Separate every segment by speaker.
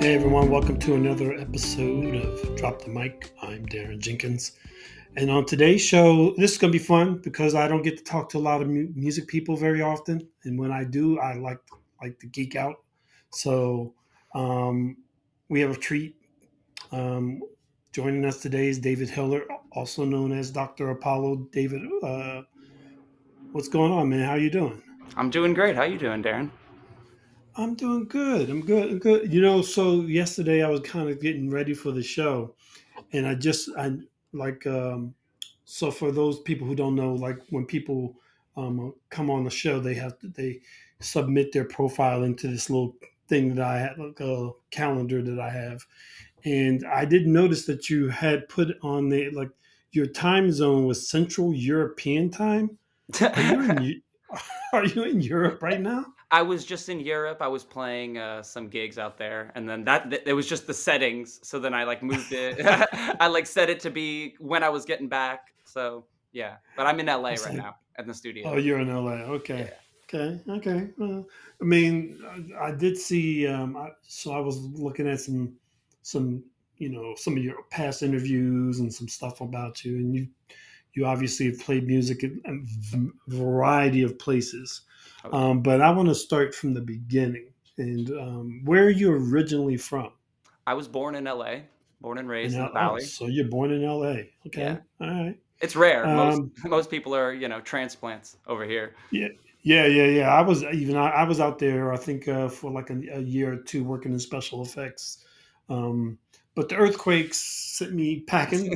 Speaker 1: Hey everyone, welcome to another episode of Drop the Mic. I'm Darren Jenkins. And on today's show, this is going to be fun because I don't get to talk to a lot of music people very often. And when I do, I like to geek out. So um, we have a treat. Um, Joining us today is David Hiller, also known as Dr. Apollo. David, what's going on, man? How you doing?
Speaker 2: I'm doing great. How you doing, Darren?
Speaker 1: I'm doing good. I'm good. I'm good. You know, so yesterday I was kind of getting ready for the show, and I like so for those people who don't know, like when people come on the show, they submit their profile into this little thing that I had, like a calendar that I have, and I didn't notice that you had put on the like your time zone was Central European time. Are you in are you in Europe right now?
Speaker 2: I was just in Europe. I was playing some gigs out there, and then it was just the settings. So then I like moved it. I like set it to be when I was getting back. So yeah, but I'm in LA
Speaker 1: It's
Speaker 2: right
Speaker 1: like,
Speaker 2: now at the
Speaker 1: oh,
Speaker 2: studio.
Speaker 1: you're in LA.
Speaker 2: Yeah.
Speaker 1: Okay. Okay. Well, I mean, I did see. So I was looking at some, some of your past interviews and some stuff about you, and you obviously have played music in a variety of places.
Speaker 2: Oh yeah.
Speaker 1: But I want to start from the beginning. And where are you originally from?
Speaker 2: I was born in LA, born and
Speaker 1: And
Speaker 2: raised in the
Speaker 1: oh,
Speaker 2: Valley.
Speaker 1: so you're born in LA.
Speaker 2: Yeah.
Speaker 1: Okay. All right.
Speaker 2: It's rare. Most
Speaker 1: Um,
Speaker 2: most people are transplants over here.
Speaker 1: Yeah, yeah. I was out there. I think for like a year or two working in special effects. Um, but the earthquakes sent me packing.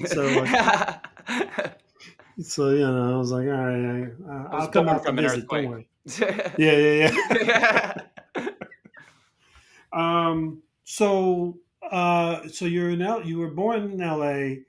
Speaker 1: So I was like, all right,
Speaker 2: I was
Speaker 1: I'll come
Speaker 2: born
Speaker 1: out to
Speaker 2: from an
Speaker 1: visit. Don't
Speaker 2: earthquake.
Speaker 1: worry. Yeah. So you're in you were born in L.A.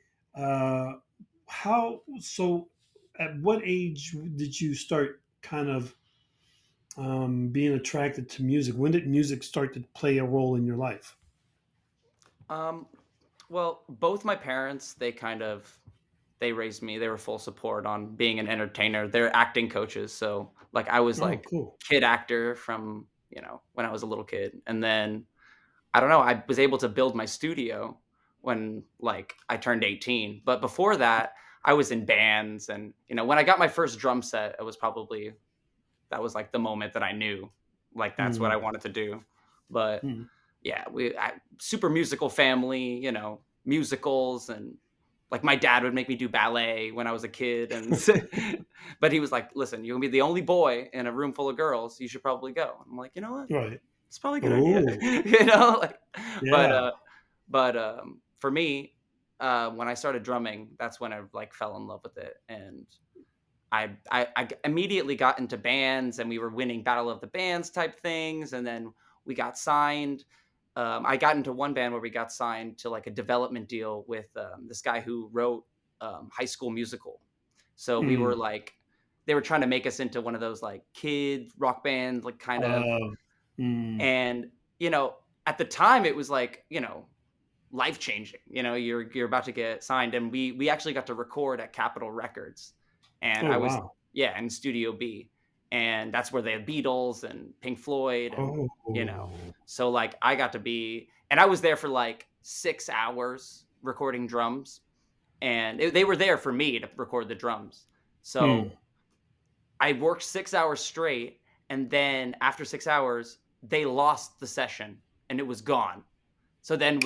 Speaker 1: How so? At what age did you start kind of being attracted to music? When did music start to play a role in your life?
Speaker 2: um, well, both my parents, they raised me. They were full support on being an entertainer. They're acting coaches, so like I was
Speaker 1: Oh,
Speaker 2: like
Speaker 1: cool.
Speaker 2: kid actor from when I was a little kid, and then I don't know. I was able to build my studio when like I turned 18. But before that, I was in bands, and when I got my first drum set, that was like the moment that I knew like that's what I
Speaker 1: Mm,
Speaker 2: wanted to do. But
Speaker 1: mm.
Speaker 2: yeah, super musical family, musicals, and like my dad would make me do ballet when I was a kid, and but he was like, "Listen, you're gonna be the only boy in a room full of girls. You should probably go." I'm like, you know what?
Speaker 1: Right.
Speaker 2: It's probably a good idea,
Speaker 1: Oh,
Speaker 2: like, but
Speaker 1: yeah.
Speaker 2: for me, when I started drumming, that's when I like fell in love with it, and I immediately got into bands, and we were winning battle of the bands type things, and then we got signed. I got into one band where we got signed to like a development deal with this guy who wrote High School Musical. So we were
Speaker 1: Mm.
Speaker 2: like, they were trying to make us into one of those like kid rock bands, like kind of.
Speaker 1: Uh, mm.
Speaker 2: And at the time, it was like life changing. You're about to get signed, and we actually got to record at Capitol Records, and
Speaker 1: Oh,
Speaker 2: I was
Speaker 1: wow.
Speaker 2: in Studio B, and that's where they had Beatles and Pink Floyd, and you know,
Speaker 1: Oh.
Speaker 2: so like I got to be, and I was there for like 6 hours recording drums, and they were there for me to record the drums.
Speaker 1: Mm.
Speaker 2: So I worked 6 hours straight, and then after 6 hours, they lost the session, and it was gone. So then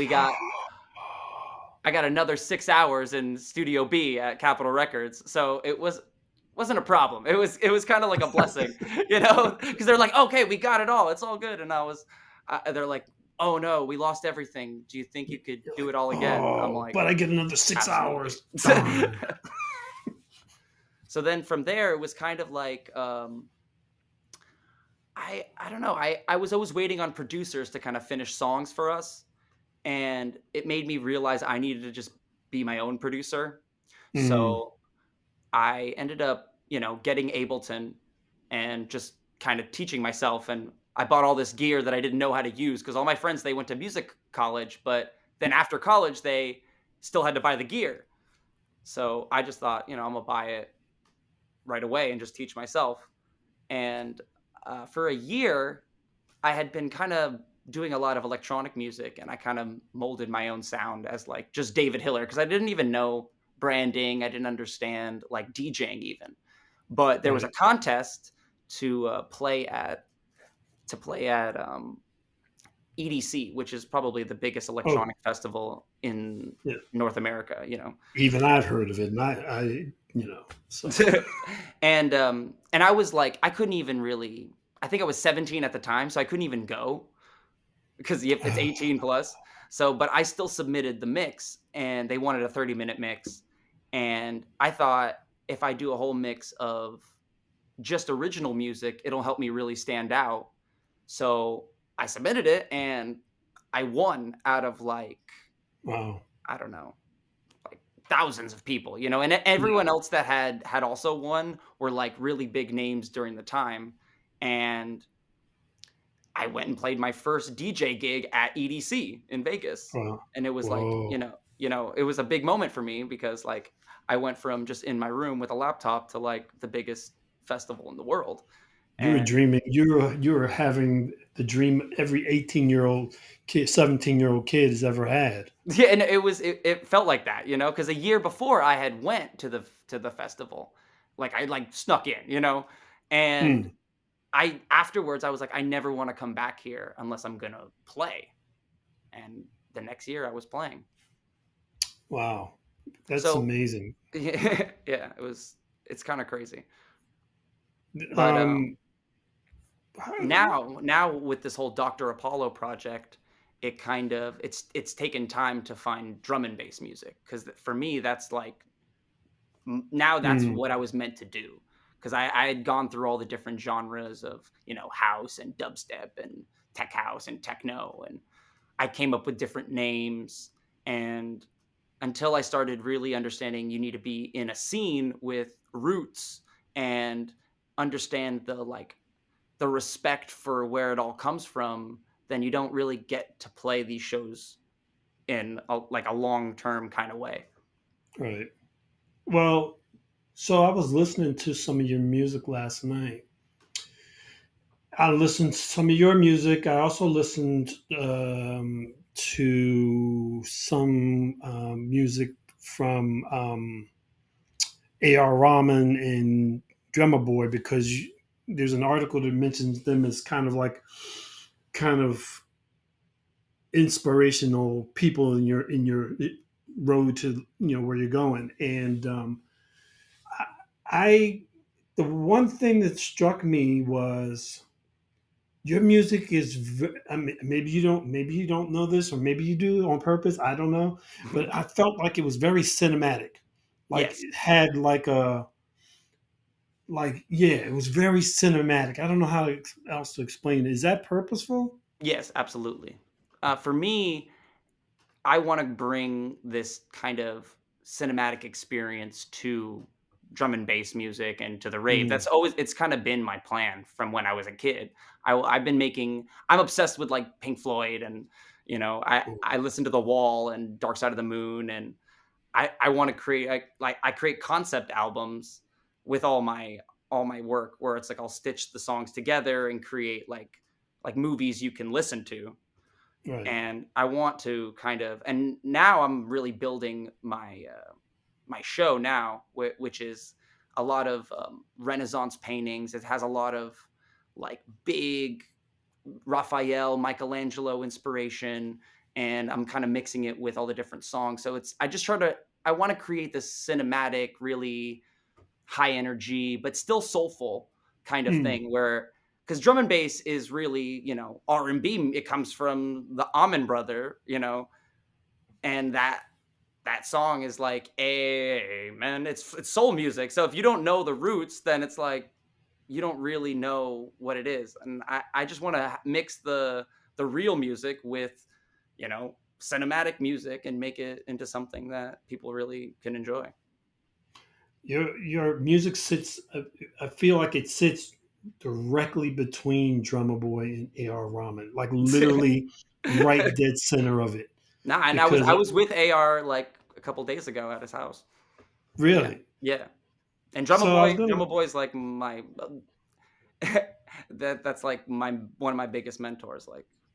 Speaker 2: I got another 6 hours in Studio B at Capitol Records. So wasn't a problem. It was kind of like a blessing, because they're like, okay, we got it all. It's all good. And they're like, oh no, we lost everything. Do you think you could
Speaker 1: You're
Speaker 2: do
Speaker 1: like,
Speaker 2: it all again? I'm
Speaker 1: oh,
Speaker 2: like,
Speaker 1: but I get another six
Speaker 2: absolutely.
Speaker 1: hours. Darn.
Speaker 2: So then from there, it was kind of like, I don't know. I was always waiting on producers to kind of finish songs for us, and it made me realize I needed to just be my own producer.
Speaker 1: Mm.
Speaker 2: So I ended up, getting Ableton and just kind of teaching myself. And I bought all this gear that I didn't know how to use because all my friends, they went to music college, but then after college, they still had to buy the gear. So I just thought, I'm going to buy it right away and just teach myself. And for a year, I had been kind of doing a lot of electronic music, and I kind of molded my own sound as like just David Hiller because I didn't even know branding. I didn't understand like DJing even. But there was a
Speaker 1: Right.
Speaker 2: contest to play at EDC, which is probably the biggest
Speaker 1: Oh,
Speaker 2: electronic festival in
Speaker 1: yeah.
Speaker 2: North America, you know.
Speaker 1: Even I've heard of it, and so
Speaker 2: And I was like, I couldn't even really. I think I was 17 at the time, so I couldn't even go because it's 18 plus. So, but I still submitted the mix, and they wanted a 30-minute mix, and I thought if I do a whole mix of just original music, it'll help me really stand out. So I submitted it, and I won out of like,
Speaker 1: wow.
Speaker 2: I don't know, like thousands of people, you know, and
Speaker 1: Yeah.
Speaker 2: everyone else that had also won were like really big names during the time. And I went and played my first DJ gig at EDC in Vegas.
Speaker 1: Wow.
Speaker 2: And it was like,
Speaker 1: Whoa.
Speaker 2: it was a big moment for me because like I went from just in my room with a laptop to like the biggest festival in the world.
Speaker 1: You were
Speaker 2: And
Speaker 1: dreaming. You were having the dream every 18-year-old kid, 17-year-old kid has ever had.
Speaker 2: yeah, and it felt like that, you know, because a year before I had went to the festival, like I like snuck in, you know, and
Speaker 1: Mm,
Speaker 2: I afterwards I was like, I never want to come back here unless I'm gonna play. And the next year I was playing.
Speaker 1: wow. That's
Speaker 2: So
Speaker 1: amazing.
Speaker 2: yeah, it's kind of crazy. But
Speaker 1: Um,
Speaker 2: now with this whole Dr. Apollo project, it's taken time to find drum and bass music because for me that's like now that's
Speaker 1: mm,
Speaker 2: what I was meant to do because I had gone through all the different genres of house and dubstep and tech house and techno, and I came up with different names. And until I started really understanding you need to be in a scene with roots and understand the respect for where it all comes from, then you don't really get to play these shows in like a long term kind of way.
Speaker 1: right. Well, so I was listening to some of your music last night. I listened to some of your music. I also listened to some music from A.R. Rahman and Drummer Boy because there's an article that mentions them as kind of inspirational people in your road to where you're going. And I the one thing that struck me was your music is I mean, maybe you don't know this, or maybe you do on purpose, I don't know, but I felt like it was very cinematic. Like
Speaker 2: Yes.
Speaker 1: it had yeah, it was very cinematic. I don't know how else to explain it. Is that purposeful?
Speaker 2: Yes, absolutely. For me, I want to bring this kind of cinematic experience to drum and bass music and to the rave.
Speaker 1: Mm.
Speaker 2: It's kind of been my plan from when I was a kid. I'm obsessed with like Pink Floyd, and I listen to The Wall and Dark Side of the Moon, and I want to create like I create concept albums with all my work where it's like I'll stitch the songs together and create like movies you can listen to.
Speaker 1: Right.
Speaker 2: And I want to and now I'm really building my show now, which is a lot of Renaissance paintings. It has a lot of like big Raphael, Michelangelo inspiration, and I'm kind of mixing it with all the different songs. So I want to create this cinematic, really high energy, but still soulful kind of
Speaker 1: Mm.
Speaker 2: thing where because drum and bass is really, R&B. It comes from the Allman Brother, and that song is like, amen. It's soul music. So if you don't know the roots, then it's like you don't really know what it is. And I just want to mix the real music with, cinematic music and make it into something that people really can enjoy.
Speaker 1: Your music sits. I feel like it sits directly between Drummer Boy and A.R. Rahman, like literally right dead center of it.
Speaker 2: Nah, and I was
Speaker 1: Because
Speaker 2: I was with AR like a couple days ago at his house. Yeah,
Speaker 1: really,
Speaker 2: yeah. And
Speaker 1: so I was gonna.
Speaker 2: Drummer Boy is like my that's like my one of my biggest mentors. Like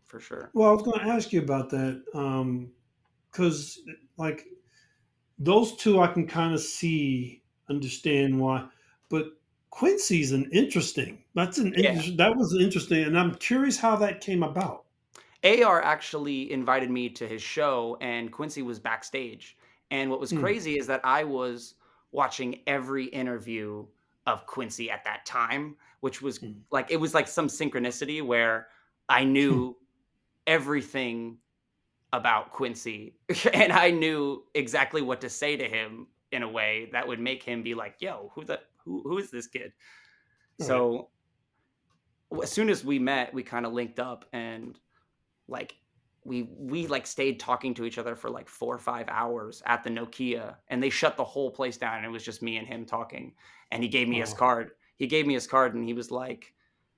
Speaker 2: for sure.
Speaker 1: Well, I was going to ask you about that because, like, those two I can kind of see, understand why, but Quincy's an interesting.
Speaker 2: Yeah.
Speaker 1: That was interesting, and I'm curious how that came about.
Speaker 2: AR actually invited me to his show, and Quincy was backstage. And what was
Speaker 1: Hmm.
Speaker 2: crazy is that I was watching every interview of Quincy at that time, which was
Speaker 1: Hmm.
Speaker 2: like, it was like some synchronicity where I
Speaker 1: Hmm.
Speaker 2: knew everything about Quincy and I knew exactly what to say to him in a way that would make him be like, yo, who is this kid?
Speaker 1: All right.
Speaker 2: So as soon as we met, we kind of linked up, and like we like stayed talking to each other for like 4 or 5 hours at the Nokia, and they shut the whole place down, and it was just me and him talking. And he gave me his
Speaker 1: Wow.
Speaker 2: card. He gave me his card, and he was like,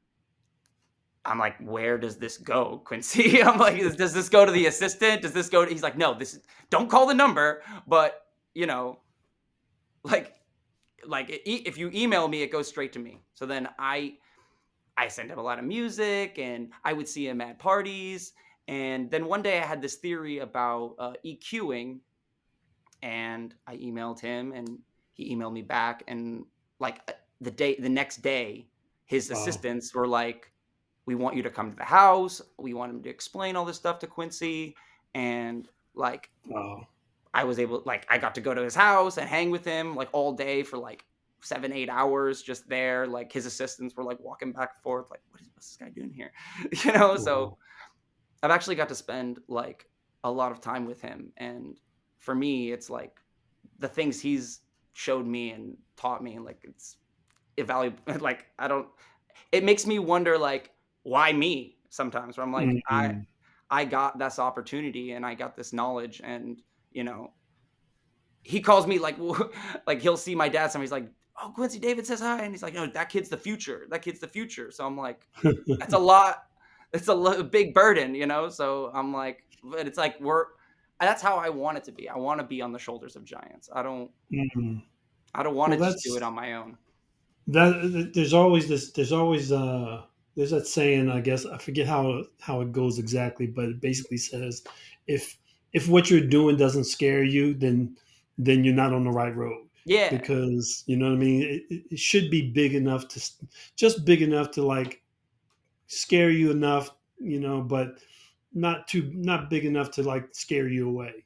Speaker 2: I'm like, where does this go, Quincy? I'm like, does this go to the assistant? Does this go to, he's like, no, this is, don't call the number, but you know, like, if you email me, it goes straight to me. So then I sent him a lot of music, and I would see him at parties. And then one day I had this theory about EQing, and I emailed him, and he emailed me back. And like the next day, his
Speaker 1: Wow.
Speaker 2: assistants were like, "We want you to come to the house. We want him to explain all this stuff to Quincy." And like
Speaker 1: Wow.
Speaker 2: I was able, like, I got to go to his house and hang with him like all day for like 7, 8 hours just there. Like his assistants were like walking back and forth, like, what's this guy doing here? So
Speaker 1: Wow.
Speaker 2: I've actually got to spend like a lot of time with him. And for me, it's like the things he's showed me and taught me, like it's invaluable. Like I don't, it makes me wonder like why me sometimes, where I'm like,
Speaker 1: Mhm.
Speaker 2: I got this opportunity and I got this knowledge, and you know, he calls me like like he'll see my dad somewhere, he's like, oh, Quincy David says hi, and he's like, no, that kid's the future, that kid's the future. So I'm like, that's a lot, it's a big burden, so I'm like, but it's like that's how I want it to be. I want to be on the shoulders of giants.
Speaker 1: Mhm.
Speaker 2: I don't want
Speaker 1: Well,
Speaker 2: to just do it
Speaker 1: that's
Speaker 2: on my own.
Speaker 1: that. There's always this. There's that saying. I guess I forget how it goes exactly, but it basically says, if if what you're doing doesn't scare you, then you're not on the right road.
Speaker 2: Yeah.
Speaker 1: Because you know what I mean. It should be big enough just big enough to like scare you enough, but not big enough to like scare you away.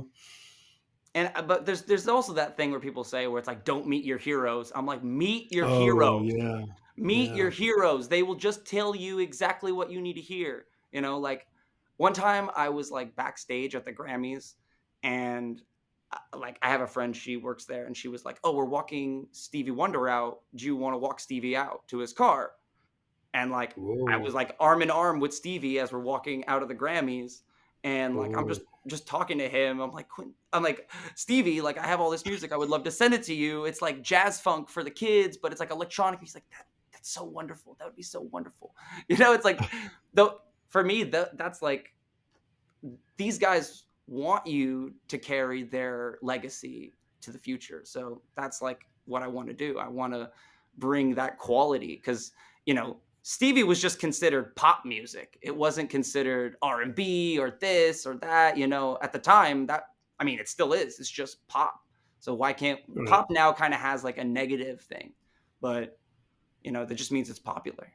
Speaker 2: And but there's also that thing where people say where it's like, don't meet your heroes. I'm like, meet your
Speaker 1: Oh
Speaker 2: heroes.
Speaker 1: yeah,
Speaker 2: Meet
Speaker 1: yeah.
Speaker 2: your heroes. They will just tell you exactly what you need to hear. Like one time I was like backstage at the Grammys, and like I have a friend, she works there, and she was like, "Oh, we're walking Stevie Wonder out. Do you want to walk Stevie out to his car?" And like I was
Speaker 1: Whoa,
Speaker 2: like arm in arm with Stevie as we're walking out of the Grammys, and like I'm
Speaker 1: whoa.
Speaker 2: just talking to him. I'm like, Stevie, like I have all this music. I would love to send it to you. It's like jazz funk for the kids, but it's like electronic. He's like, that's so wonderful. That would be so wonderful. It's like though for me that's like these guys want you to carry their legacy to the future. So that's like what I want to do. I want to bring that quality, because Stevie was just considered pop music. It wasn't considered R&B or this or that. At the time, that, I mean, it still is. It's just pop. So why can't
Speaker 1: Right.
Speaker 2: pop now kind of has like a negative thing, but that just means it's popular.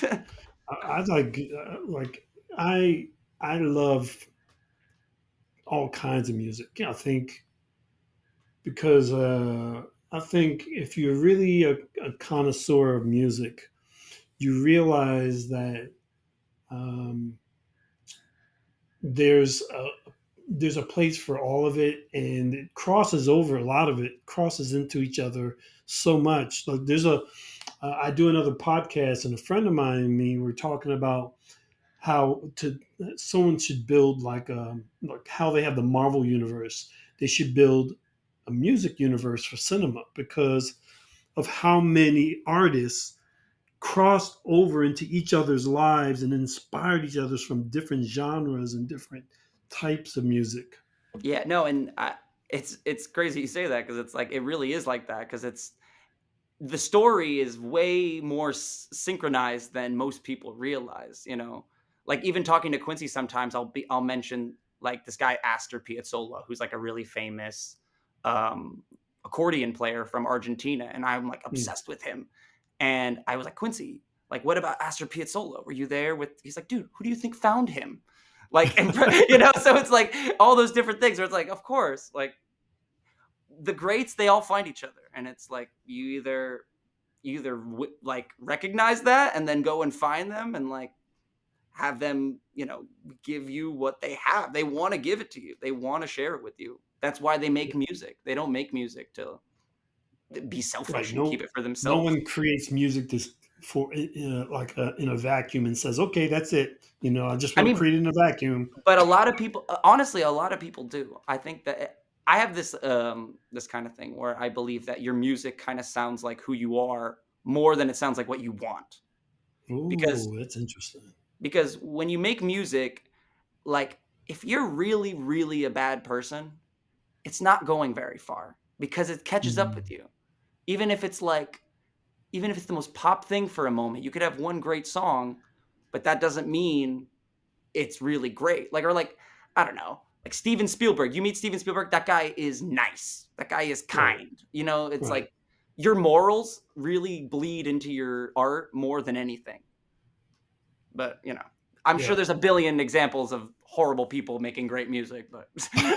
Speaker 1: I like I I love all kinds of music. I think because I think if you're really a connoisseur of music, you realize that um, there's a there's a place for all of it, and it crosses over. A lot of it crosses into each other so much. Like I do another podcast, and a friend of mine and me were talking about how to someone should build like how they have the Marvel universe. They should build a music universe for cinema because of how many artists crossed over into each other's lives and inspired each other from different genres and different types of music.
Speaker 2: Yeah, no, and it's crazy you say that, because it's like it really is like that, because it's the story is way more synchronized than most people realize. like even talking to Quincy sometimes I'll mention like this guy Astor Piazzolla, who's like a really famous um, accordion player from Argentina, and I'm like
Speaker 1: Mm.
Speaker 2: obsessed with him. And I was like, Quincy, like what about Astor Piazzolla? Were you there with? He's like, dude, who do you think found him? Like, and, so it's like all those different things where it's like, of course, like the greats, they all find each other, and it's like you either like recognize that and then go and find them and like have them, give you what they have. They want to give it to you. They want to share it with you. That's why they make music. They don't make music to be
Speaker 1: Right.
Speaker 2: selfish and keep
Speaker 1: No,
Speaker 2: it for
Speaker 1: no
Speaker 2: themselves.
Speaker 1: one creates music this for like in a vacuum and says, "Okay, that's it." I just
Speaker 2: I
Speaker 1: want to
Speaker 2: mean,
Speaker 1: create it in a vacuum.
Speaker 2: but a lot of people, honestly, a lot of people do. I think that I have this kind of thing where I believe that your music kind of sounds like who you are more than it sounds like what you want. Because
Speaker 1: Oh, that's interesting.
Speaker 2: when you make music, like if you're really really a bad person, it's not going very far because it catches up with
Speaker 1: Mm.
Speaker 2: you. Even if it's like even if it's the most pop thing for a moment, you could have one great song, but that doesn't mean it's really great. Like, or like, I don't know, like Steven Spielberg. You meet Steven Spielberg, that guy is nice. That guy is
Speaker 1: Right.
Speaker 2: kind. It's
Speaker 1: Right.
Speaker 2: like your morals really bleed into your art more than anything. But, I'm sure
Speaker 1: Yeah.
Speaker 2: there's a billion examples of horrible people making great music, but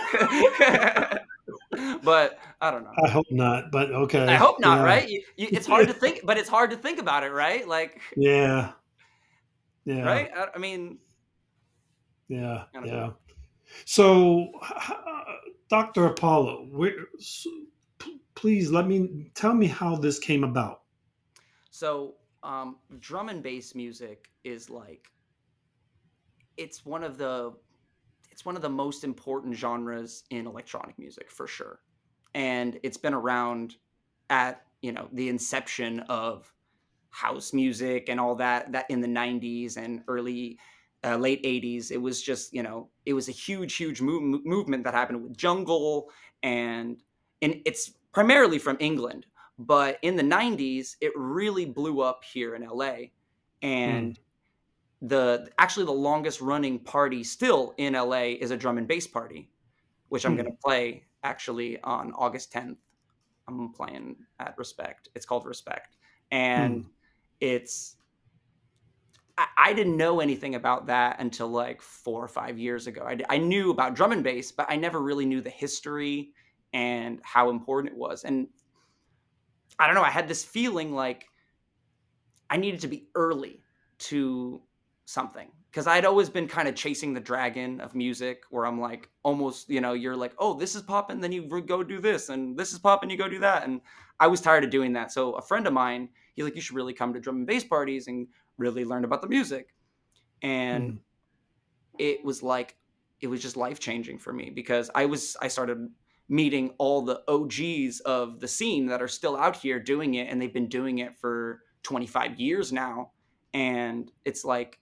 Speaker 2: but I don't know.
Speaker 1: I hope not, but
Speaker 2: I
Speaker 1: okay.
Speaker 2: hope not,
Speaker 1: Yeah.
Speaker 2: right? It's hard to think, but it's hard to think about it, right? Like,
Speaker 1: Yeah. Yeah.
Speaker 2: right? I mean,
Speaker 1: Yeah.
Speaker 2: I don't know.
Speaker 1: Yeah. So, Dr. Apollo, please tell me how this came about.
Speaker 2: So, drum and bass music is like it's one of the it's one of the most important genres in electronic music for sure. And it's been around at, the inception of house music and all that in the 90s and early late 80s. It was just, it was a huge movement that happened with jungle, and it's primarily from England, but in the 90s it really blew up here in LA.
Speaker 1: Mm.
Speaker 2: And the longest running party still in LA is a drum and bass party, which I'm going
Speaker 1: Mm.
Speaker 2: to play actually on August 10th. I'm playing at Respect. It's called Respect. And
Speaker 1: Mm.
Speaker 2: it's I didn't know anything about that until like 4 or 5 years ago. I knew about drum and bass, but I never really knew the history and how important it was. And I don't know, I had this feeling like I needed to be early to something because I'd always been kind of chasing the dragon of music where I'm like almost, you're like, oh, this is popping, then you go do this, and this is popping, you go do that. And I was tired of doing that. So a friend of mine, he's like, you should really come to drum and bass parties and really learn about the music. And
Speaker 1: Mm.
Speaker 2: it was like, it was just life changing for me because I started meeting all the OGs of the scene that are still out here doing it, and they've been doing it for 25 years now. And it's like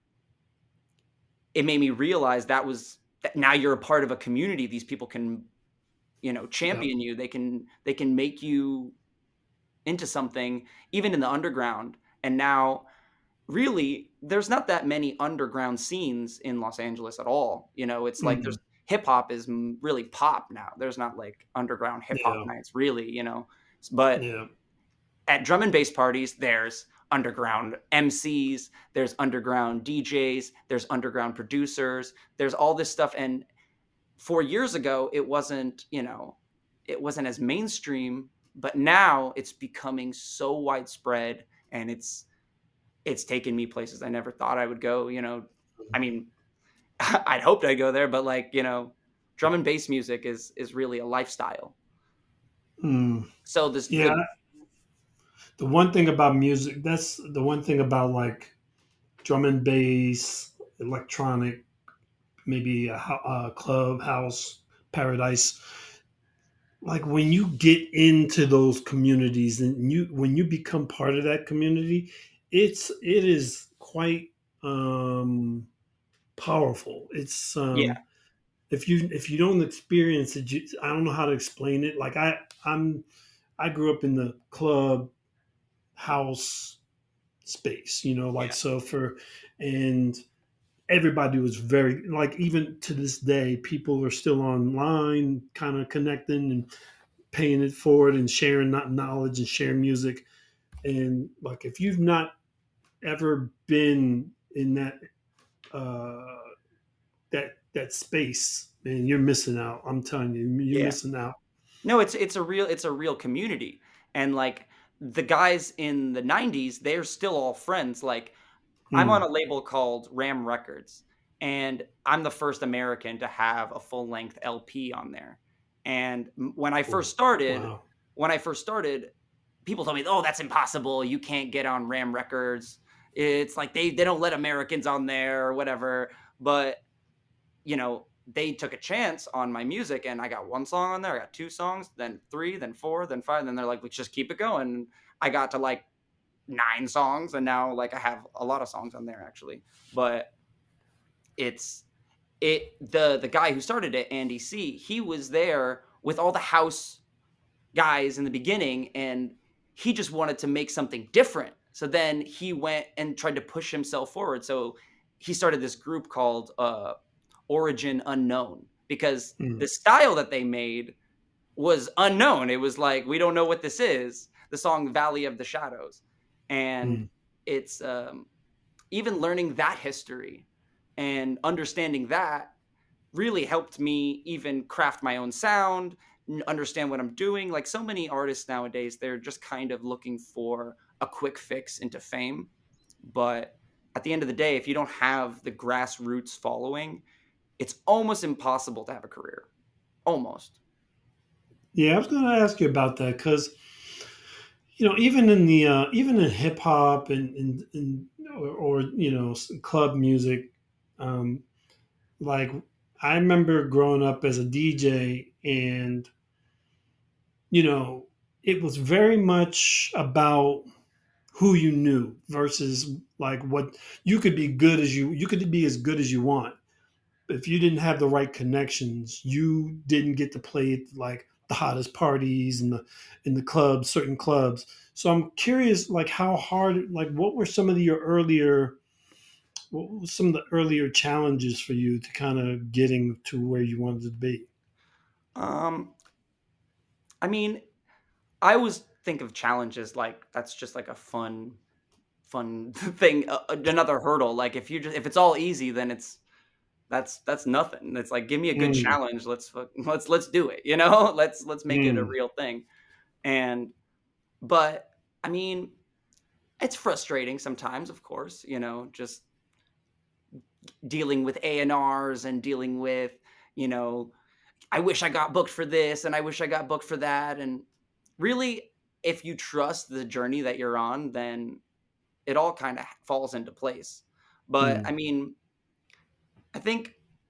Speaker 2: it made me realize that now you're a part of a community. These people can,
Speaker 1: Yep.
Speaker 2: champion you. They can make you into something even in the underground. And now really there's not that many underground scenes in Los Angeles at all. It's like
Speaker 1: Mm.
Speaker 2: there's hip hop is really pop now. There's not like underground hip hop
Speaker 1: Yeah.
Speaker 2: nights really, but
Speaker 1: Yeah.
Speaker 2: at drum and bass parties, there's underground MCs, there's underground DJs, there's underground producers, there's all this stuff. And 4 years ago, it wasn't as mainstream, but now it's becoming so widespread, and it's taken me places I never thought I would go. I mean, I'd hoped I'd go there, but like, drum and bass music is really a lifestyle.
Speaker 1: Mm.
Speaker 2: So this
Speaker 1: Yeah.
Speaker 2: the
Speaker 1: The one thing about music, that's the one thing about like drum and bass, electronic, maybe a club house paradise. Like when you get into those communities and when you become part of that community, it is quite um powerful. It's
Speaker 2: Yeah,
Speaker 1: if you don't experience it, I don't know how to explain it. Like I grew up in the club house space, like
Speaker 2: yeah,
Speaker 1: so for and everybody was very like, even to this day, people are still online, kind of connecting and paying it forward and sharing not knowledge and sharing music. And like, if you've not ever been in uh, that space, man, you're missing out. I'm telling you, you're
Speaker 2: Yeah.
Speaker 1: missing out.
Speaker 2: No, it's a real community. And like the guys in the 90s, they're still all friends. Like I'm on
Speaker 1: Mm.
Speaker 2: a label called Ram Records, and I'm the first American to have a full-length LP on there. And
Speaker 1: Oh, wow.
Speaker 2: when I first started, people told me, "Oh, that's impossible. You can't get on Ram Records. It's like they don't let Americans on there or whatever." But they took a chance on my music, and I got one song on there. I got two songs, then three, then four, then five. Then they're like, let's just keep it going. I got to like nine songs, and now like I have a lot of songs on there actually. But it's the guy who started it, Andy C. He was there with all the house guys in the beginning, and he just wanted to make something different. So then he went and tried to push himself forward. So he started this group called Origin Unknown, because
Speaker 1: Mm.
Speaker 2: the style that they made was unknown. It was like, we don't know what this is. The song Valley of the Shadows. And
Speaker 1: Mm.
Speaker 2: it's even learning that history and understanding that really helped me even craft my own sound, understand what I'm doing. Like so many artists nowadays, they're just kind of looking for a quick fix into fame. But at the end of the day, if you don't have the grassroots following, it's almost impossible to have a career. Almost.
Speaker 1: Yeah, I was going to ask you about that because, even in the even in hip hop and or club music, um, like, I remember growing up as a DJ, and you know it was very much about who you knew versus like what you could be as good as you want. If you didn't have the right connections, you didn't get to play at like the hottest parties and the clubs, certain clubs. So I'm curious, like, how hard, like, what were some of your earlier, what were some of the earlier challenges for you to kind of getting to where you wanted to be?
Speaker 2: Um, I mean, I always think of challenges like that's just like a fun thing, another hurdle. Like if it's all easy, then that's nothing. It's like, give me a good
Speaker 1: Mm,
Speaker 2: challenge. Let's do it. You know, let's make it a
Speaker 1: mm,
Speaker 2: real thing. And but I mean, it's frustrating sometimes, of course. Just dealing with A&Rs and dealing with you know I wish I got booked for this and I wish I got booked for that. And really, if you trust the journey that you're on, then it all kind of falls into place. But I
Speaker 1: mm,
Speaker 2: mean, I think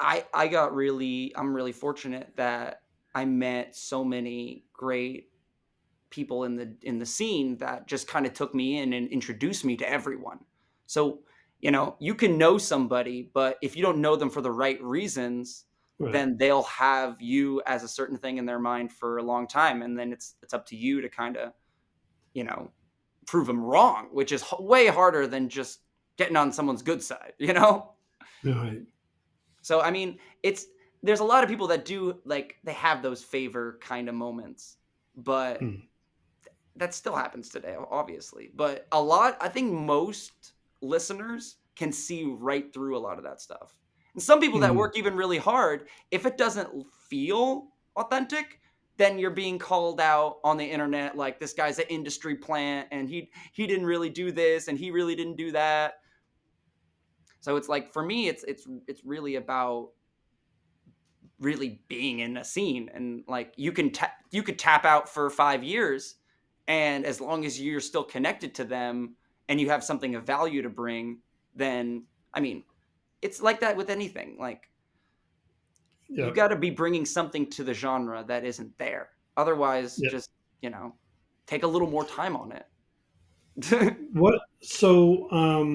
Speaker 2: I'm really fortunate that I met so many great people in the scene that just kind of took me in and introduced me to everyone. So, you can know somebody, but if you don't know them for the right reasons,
Speaker 1: right.
Speaker 2: then they'll have you as a certain thing in their mind for a long time, and then it's up to you to kind of, you know, prove them wrong, which is way harder than just getting on someone's good side.
Speaker 1: Right.
Speaker 2: So I mean, it's there's a lot of people that do like they have those favor kind of moments, but
Speaker 1: Mm,
Speaker 2: that still happens today, obviously. But a lot, I think most listeners can see right through a lot of that stuff. And some people that
Speaker 1: mm,
Speaker 2: work even really hard, if it doesn't feel authentic, then you're being called out on the internet like this guy's an industry plant and he didn't really do this and he really didn't do that. So it's like for me it's really about really being in a scene, and like you could tap out for 5 years, and as long as you're still connected to them and you have something of value to bring, then I mean it's like that with anything. Like you
Speaker 1: yep.
Speaker 2: got to be bringing something to the genre that isn't there, otherwise
Speaker 1: Yep.
Speaker 2: just take a little more time on it.
Speaker 1: What? So,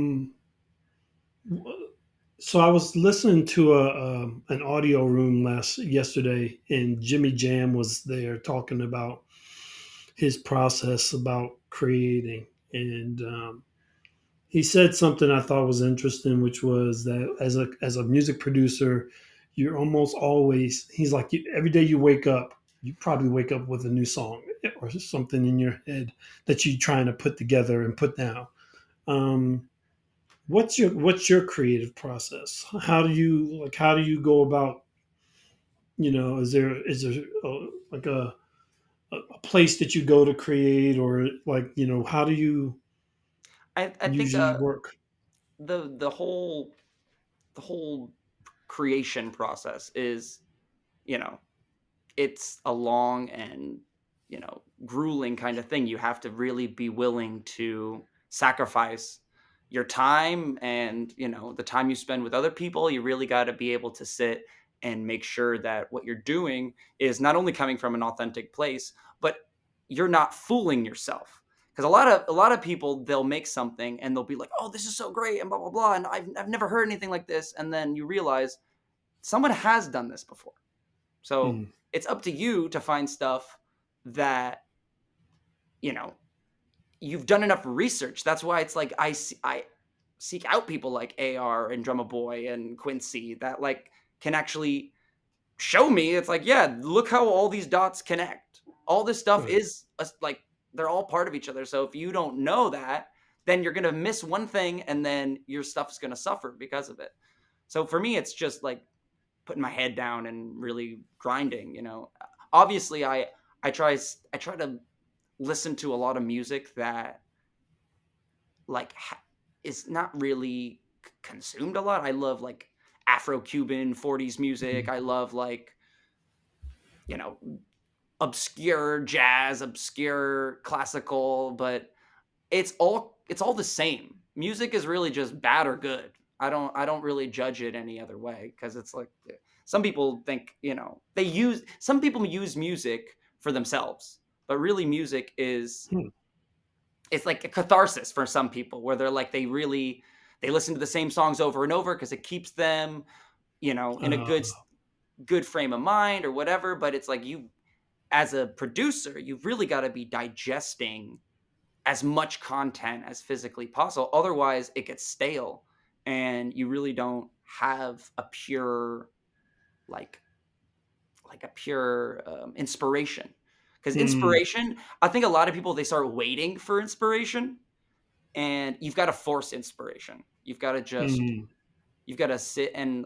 Speaker 1: so I was listening to an audio room yesterday, and Jimmy Jam was there talking about his process about creating, and he said something I thought was interesting, which was that as a music producer, you're almost always. He's like every day you wake up, you probably wake up with a new song or something in your head that you're trying to put together and put down. Um, what's your creative process? How do you go about? Is there like a place that you go to create, or like how do you
Speaker 2: I think
Speaker 1: usually work?
Speaker 2: the the whole the whole creation process is, you know, it's a long and, grueling kind of thing. You have to really be willing to sacrifice your time and, the time you spend with other people. You really got to be able to sit and make sure that what you're doing is not only coming from an authentic place, but you're not fooling yourself. Because a lot of people, they'll make something and they'll be like, "Oh, this is so great," and blah blah blah, and I've never heard anything like this, and then you realize someone has done this before. So
Speaker 1: Mm,
Speaker 2: it's up to you to find stuff that, you know, you've done enough research. That's why it's like I seek out people like AR and Drumma Boy and Quincy that like can actually show me. It's like, yeah, look how all these dots connect. All this stuff
Speaker 1: right.
Speaker 2: is like they're all part of each other. So if you don't know that, then you're gonna miss one thing, and then your stuff is gonna suffer because of it. So for me, it's just like putting my head down and really grinding. Obviously I try to listen to a lot of music that like is not really consumed a lot. I love like Afro-Cuban 40s music.
Speaker 1: Mm,
Speaker 2: I love like, you know, obscure jazz, obscure classical, but it's all the same. Music is really just bad or good. I don't really judge it any other way because it's like some people think, some people use music for themselves, but really music is
Speaker 1: hmm.
Speaker 2: it's like a catharsis for some people where they're like they listen to the same songs over and over because it keeps them, in a
Speaker 1: Uh,
Speaker 2: good frame of mind or whatever, but it's like you as a producer, you've really got to be digesting as much content as physically possible. Otherwise, it gets stale and you really don't have a pure, like, a pure inspiration. Because
Speaker 1: mm,
Speaker 2: inspiration, I think a lot of people they start waiting for inspiration, and you've got to force inspiration.
Speaker 1: mm,
Speaker 2: You've got to sit and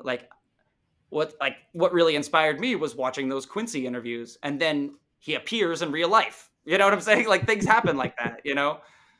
Speaker 2: what really inspired me was watching those Quincy interviews, and then he appears in real life. You know what I'm saying? Like things happen like that.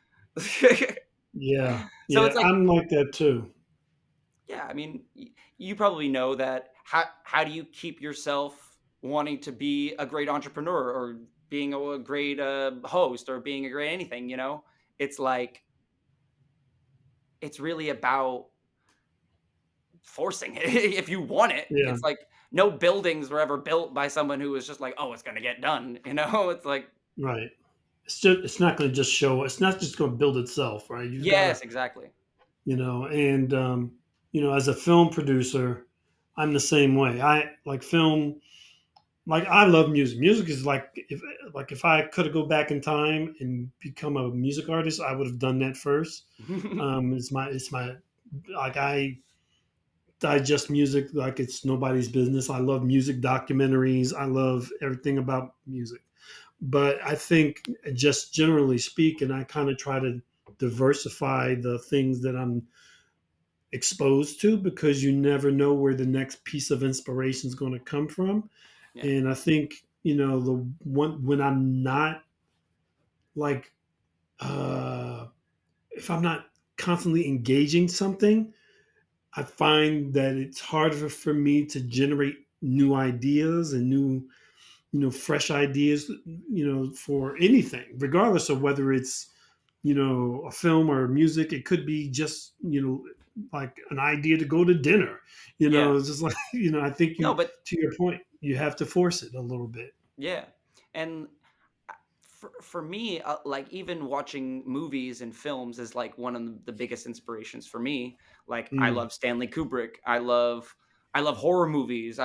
Speaker 1: yeah,
Speaker 2: So
Speaker 1: yeah.
Speaker 2: it's like,
Speaker 1: I'm like that too.
Speaker 2: yeah, I mean, you probably know that. How do you keep yourself wanting to be a great entrepreneur or being a great host or being a great anything? It's like it's really about forcing it if you want it.
Speaker 1: Yeah,
Speaker 2: It's like no buildings were ever built by someone who was just like, oh, it's gonna get done. It's like,
Speaker 1: right. It's not going to just show. It's not just going to build itself, right? You've got to,
Speaker 2: yes, exactly.
Speaker 1: and as a film producer, I'm the same way. I like film. Like I love music. Music is like if I could go back in time and become a music artist, I would have done that first. It's my like I digest music like it's nobody's business. I love music documentaries. I love everything about music. But I think just generally speaking, I kind of try to diversify the things that I'm exposed to because you never know where the next piece of inspiration is going to come from.
Speaker 2: Yeah,
Speaker 1: And I think, the one when I'm not like uh if I'm not constantly engaging something, I find that it's harder for me to generate new ideas and new, fresh ideas, for anything, regardless of whether it's, a film or music. It could be just, like an idea to go to dinner.
Speaker 2: yeah.
Speaker 1: It's just like, I think
Speaker 2: No,
Speaker 1: you,
Speaker 2: but
Speaker 1: to your point, you have to force it a little bit.
Speaker 2: yeah, and for me, like even watching movies and films is like one of the biggest inspirations for me. Like I
Speaker 1: Mm,
Speaker 2: love Stanley Kubrick. I love horror movies.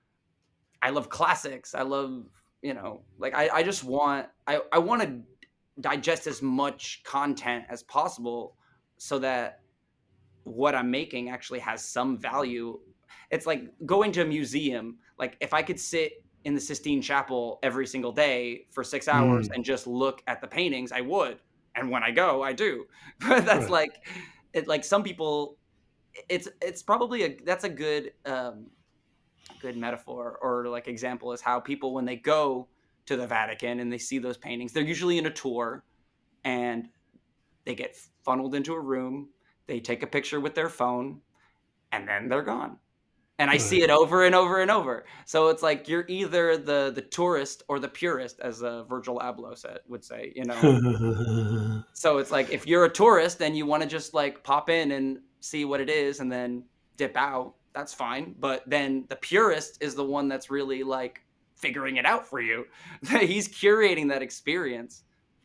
Speaker 2: I love classics. I love, like I just want I want to digest as much content as possible so that what I'm making actually has some value. It's like going to a museum. Like if I could sit in the Sistine Chapel every single day for 6 hours
Speaker 1: Mm,
Speaker 2: and just look at the paintings, I would. And when I go, I do. But that's
Speaker 1: right.
Speaker 2: like it. Like some people, it's probably a that's a good metaphor or like example is how people when they go to the Vatican and they see those paintings, they're usually in a tour and they get funneled into a room, they take a picture with their phone, and then they're gone. And I see
Speaker 1: Right.
Speaker 2: it over and over and over. So it's like you're either the tourist or the purist, as Virgil Abloh would say. So it's like if you're a tourist and you want to just like pop in and see what it is and then dip out, that's fine. But then the purist is the one that's really like figuring it out for you. He's curating that experience.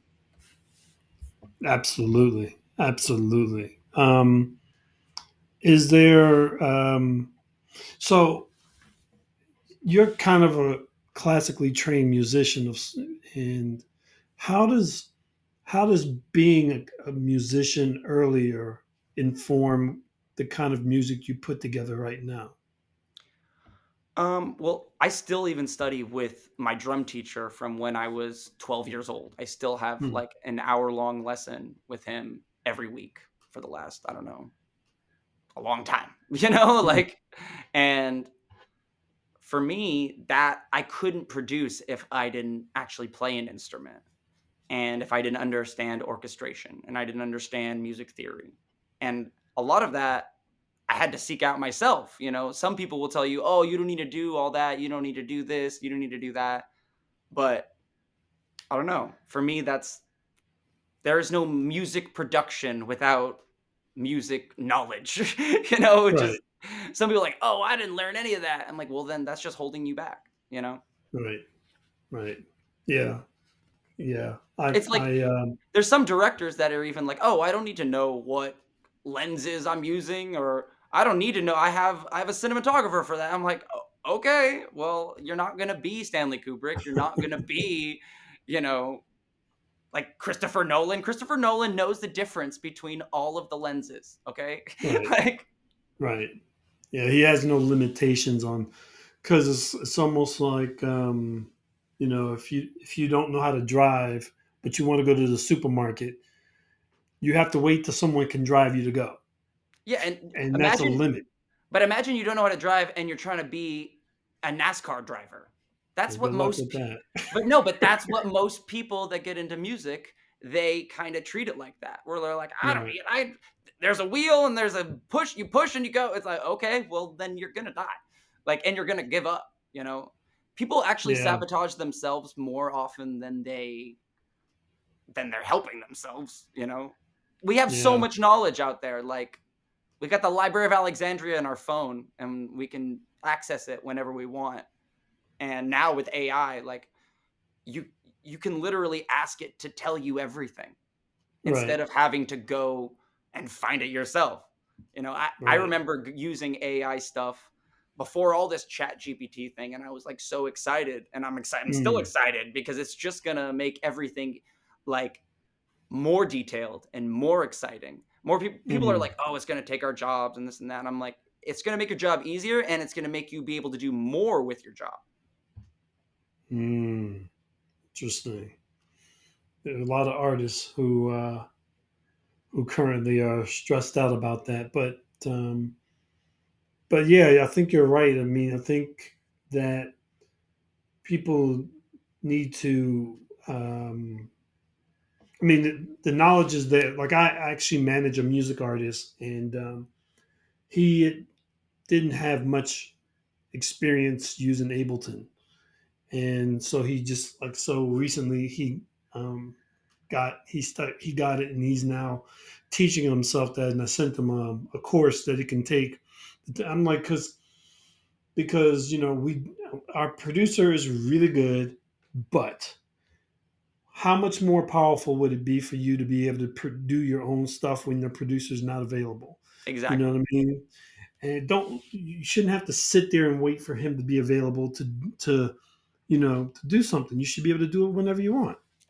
Speaker 1: Absolutely. Absolutely. Is there so you're kind of a classically trained musician and how does being a musician earlier inform the kind of music you put together right now?
Speaker 2: Well, I still even study with my drum teacher from when I was 12 years old. I still have
Speaker 1: Hmm.
Speaker 2: like an hour-long lesson with him every week for the last, I don't know, a long time,
Speaker 1: Hmm.
Speaker 2: and for me, that I couldn't produce if I didn't actually play an instrument and if I didn't understand orchestration and I didn't understand music theory. And a lot of that I had to seek out myself. Some people will tell you, "Oh, you don't need to do all that. You don't need to do this. You don't need to do that." But I don't know. For me, there is no music production without music knowledge.
Speaker 1: Right.
Speaker 2: Just some people are like, "Oh, I didn't learn any of that." I'm like, "Well, then that's just holding you back."
Speaker 1: Right. Right. Yeah. Yeah. I
Speaker 2: It's like
Speaker 1: I
Speaker 2: there's some directors that are even like, "Oh, I don't need to know what lenses I'm using, or I don't need to know. I have a cinematographer for that." I'm like, Okay, well, you're not gonna be Stanley Kubrick. You're not gonna be, you know, like Christopher Nolan. Christopher Nolan knows the difference between all of the lenses. Okay,
Speaker 1: right.
Speaker 2: like
Speaker 1: Right. Yeah, he has no limitations on because it's almost like if you don't know how to drive but you want to go to the supermarket, you have to wait till someone can drive you to go,
Speaker 2: yeah, and
Speaker 1: and that's a limit.
Speaker 2: imagine you don't know how to drive and you're trying to be a NASCAR driver. That's
Speaker 1: Well,
Speaker 2: what
Speaker 1: good luck
Speaker 2: most
Speaker 1: with that.
Speaker 2: But no, but that's what most people that get into music, they kind of treat it like that. Where they're like, I don't
Speaker 1: Right.
Speaker 2: need I there's a wheel and there's a push, you push and you go. It's like, okay, well then you're gonna die. Like, and you're gonna give up. People actually
Speaker 1: Yeah.
Speaker 2: sabotage themselves more often than they're helping themselves. We have so
Speaker 1: Yeah.
Speaker 2: much knowledge out there. Like we got the Library of Alexandria in our phone and we can access it whenever we want. And now with AI, like you you can literally ask it to tell you everything instead
Speaker 1: Right.
Speaker 2: of having to go and find it yourself. I
Speaker 1: Right.
Speaker 2: remember using AI stuff before all this chat GPT thing, and I was like so excited, and I'm still
Speaker 1: Mm.
Speaker 2: excited because it's just gonna make everything like more detailed and more exciting. More people are
Speaker 1: Mm.
Speaker 2: like, oh, it's gonna take our jobs and this and that. And I'm like, it's gonna make your job easier and it's gonna make you be able to do more with your job.
Speaker 1: Mm. Interesting. There are a lot of artists who currently are stressed out about that, but yeah, I think you're right. I mean, I think that people need to. I mean, the knowledge is there. Like I actually manage a music artist, and he didn't have much experience using Ableton, and so he just like so recently um, he got it, and he's now teaching himself that. And I sent him a course that he can take. I'm like, because we our producer is really good, but how much more powerful would it be for you to be able to do your own stuff when the producer's not available? You know
Speaker 2: Exactly.
Speaker 1: what I mean? And don't you shouldn't have to sit there and wait for him to be available to do something. You should be able to do it whenever you want.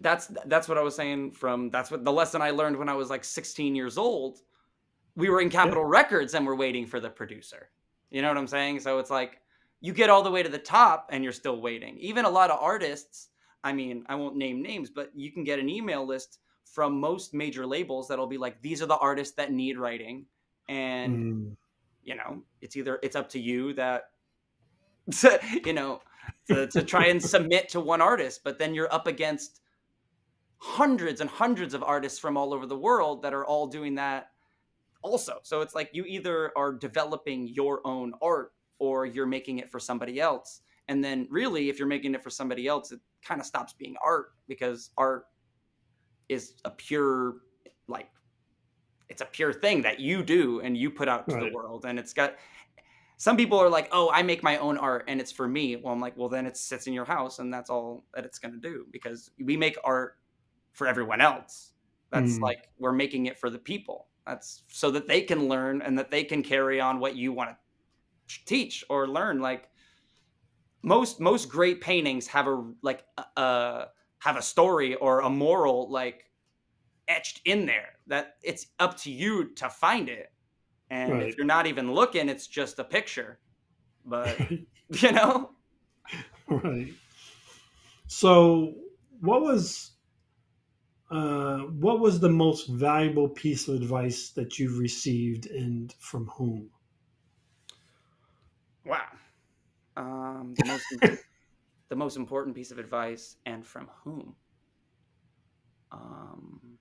Speaker 2: That's what I was saying from that's what the lesson I learned when I was like 16 years old. We were in
Speaker 1: Yeah.
Speaker 2: Capitol Records and we're waiting for the producer. You know what I'm saying? So it's like you get all the way to the top and you're still waiting. Even a lot of artists, I mean, I won't name names, but you can get an email list from most major labels that'll be like, these are the artists that need writing. And,
Speaker 1: Mm.
Speaker 2: it's up to you that, you know, to try and submit to one artist, but then you're up against hundreds and hundreds of artists from all over the world that are all doing that also. So it's like you either are developing your own art or you're making it for somebody else. And then really, if you're making it for somebody else, it kind of stops being art, because art is a pure, like, it's a pure thing that you do and you put out to the
Speaker 1: Right.
Speaker 2: world. And it's got, some people are like, oh, I make my own art and it's for me. Well, I'm like, well, then it sits in your house and that's all that it's going to do, because we make art for everyone else. That's
Speaker 1: Mm.
Speaker 2: like, we're making it for the people. That's so that they can learn and that they can carry on what you want to teach or learn. Like most great paintings have have a story or a moral like etched in there that it's up to you to find it. And if
Speaker 1: Right.
Speaker 2: you're not even looking, it's just a picture. But you know,
Speaker 1: Right. So, what was what was the most valuable piece of advice that you've received, and from whom?
Speaker 2: wow. The the most important piece of advice and from whom? Um,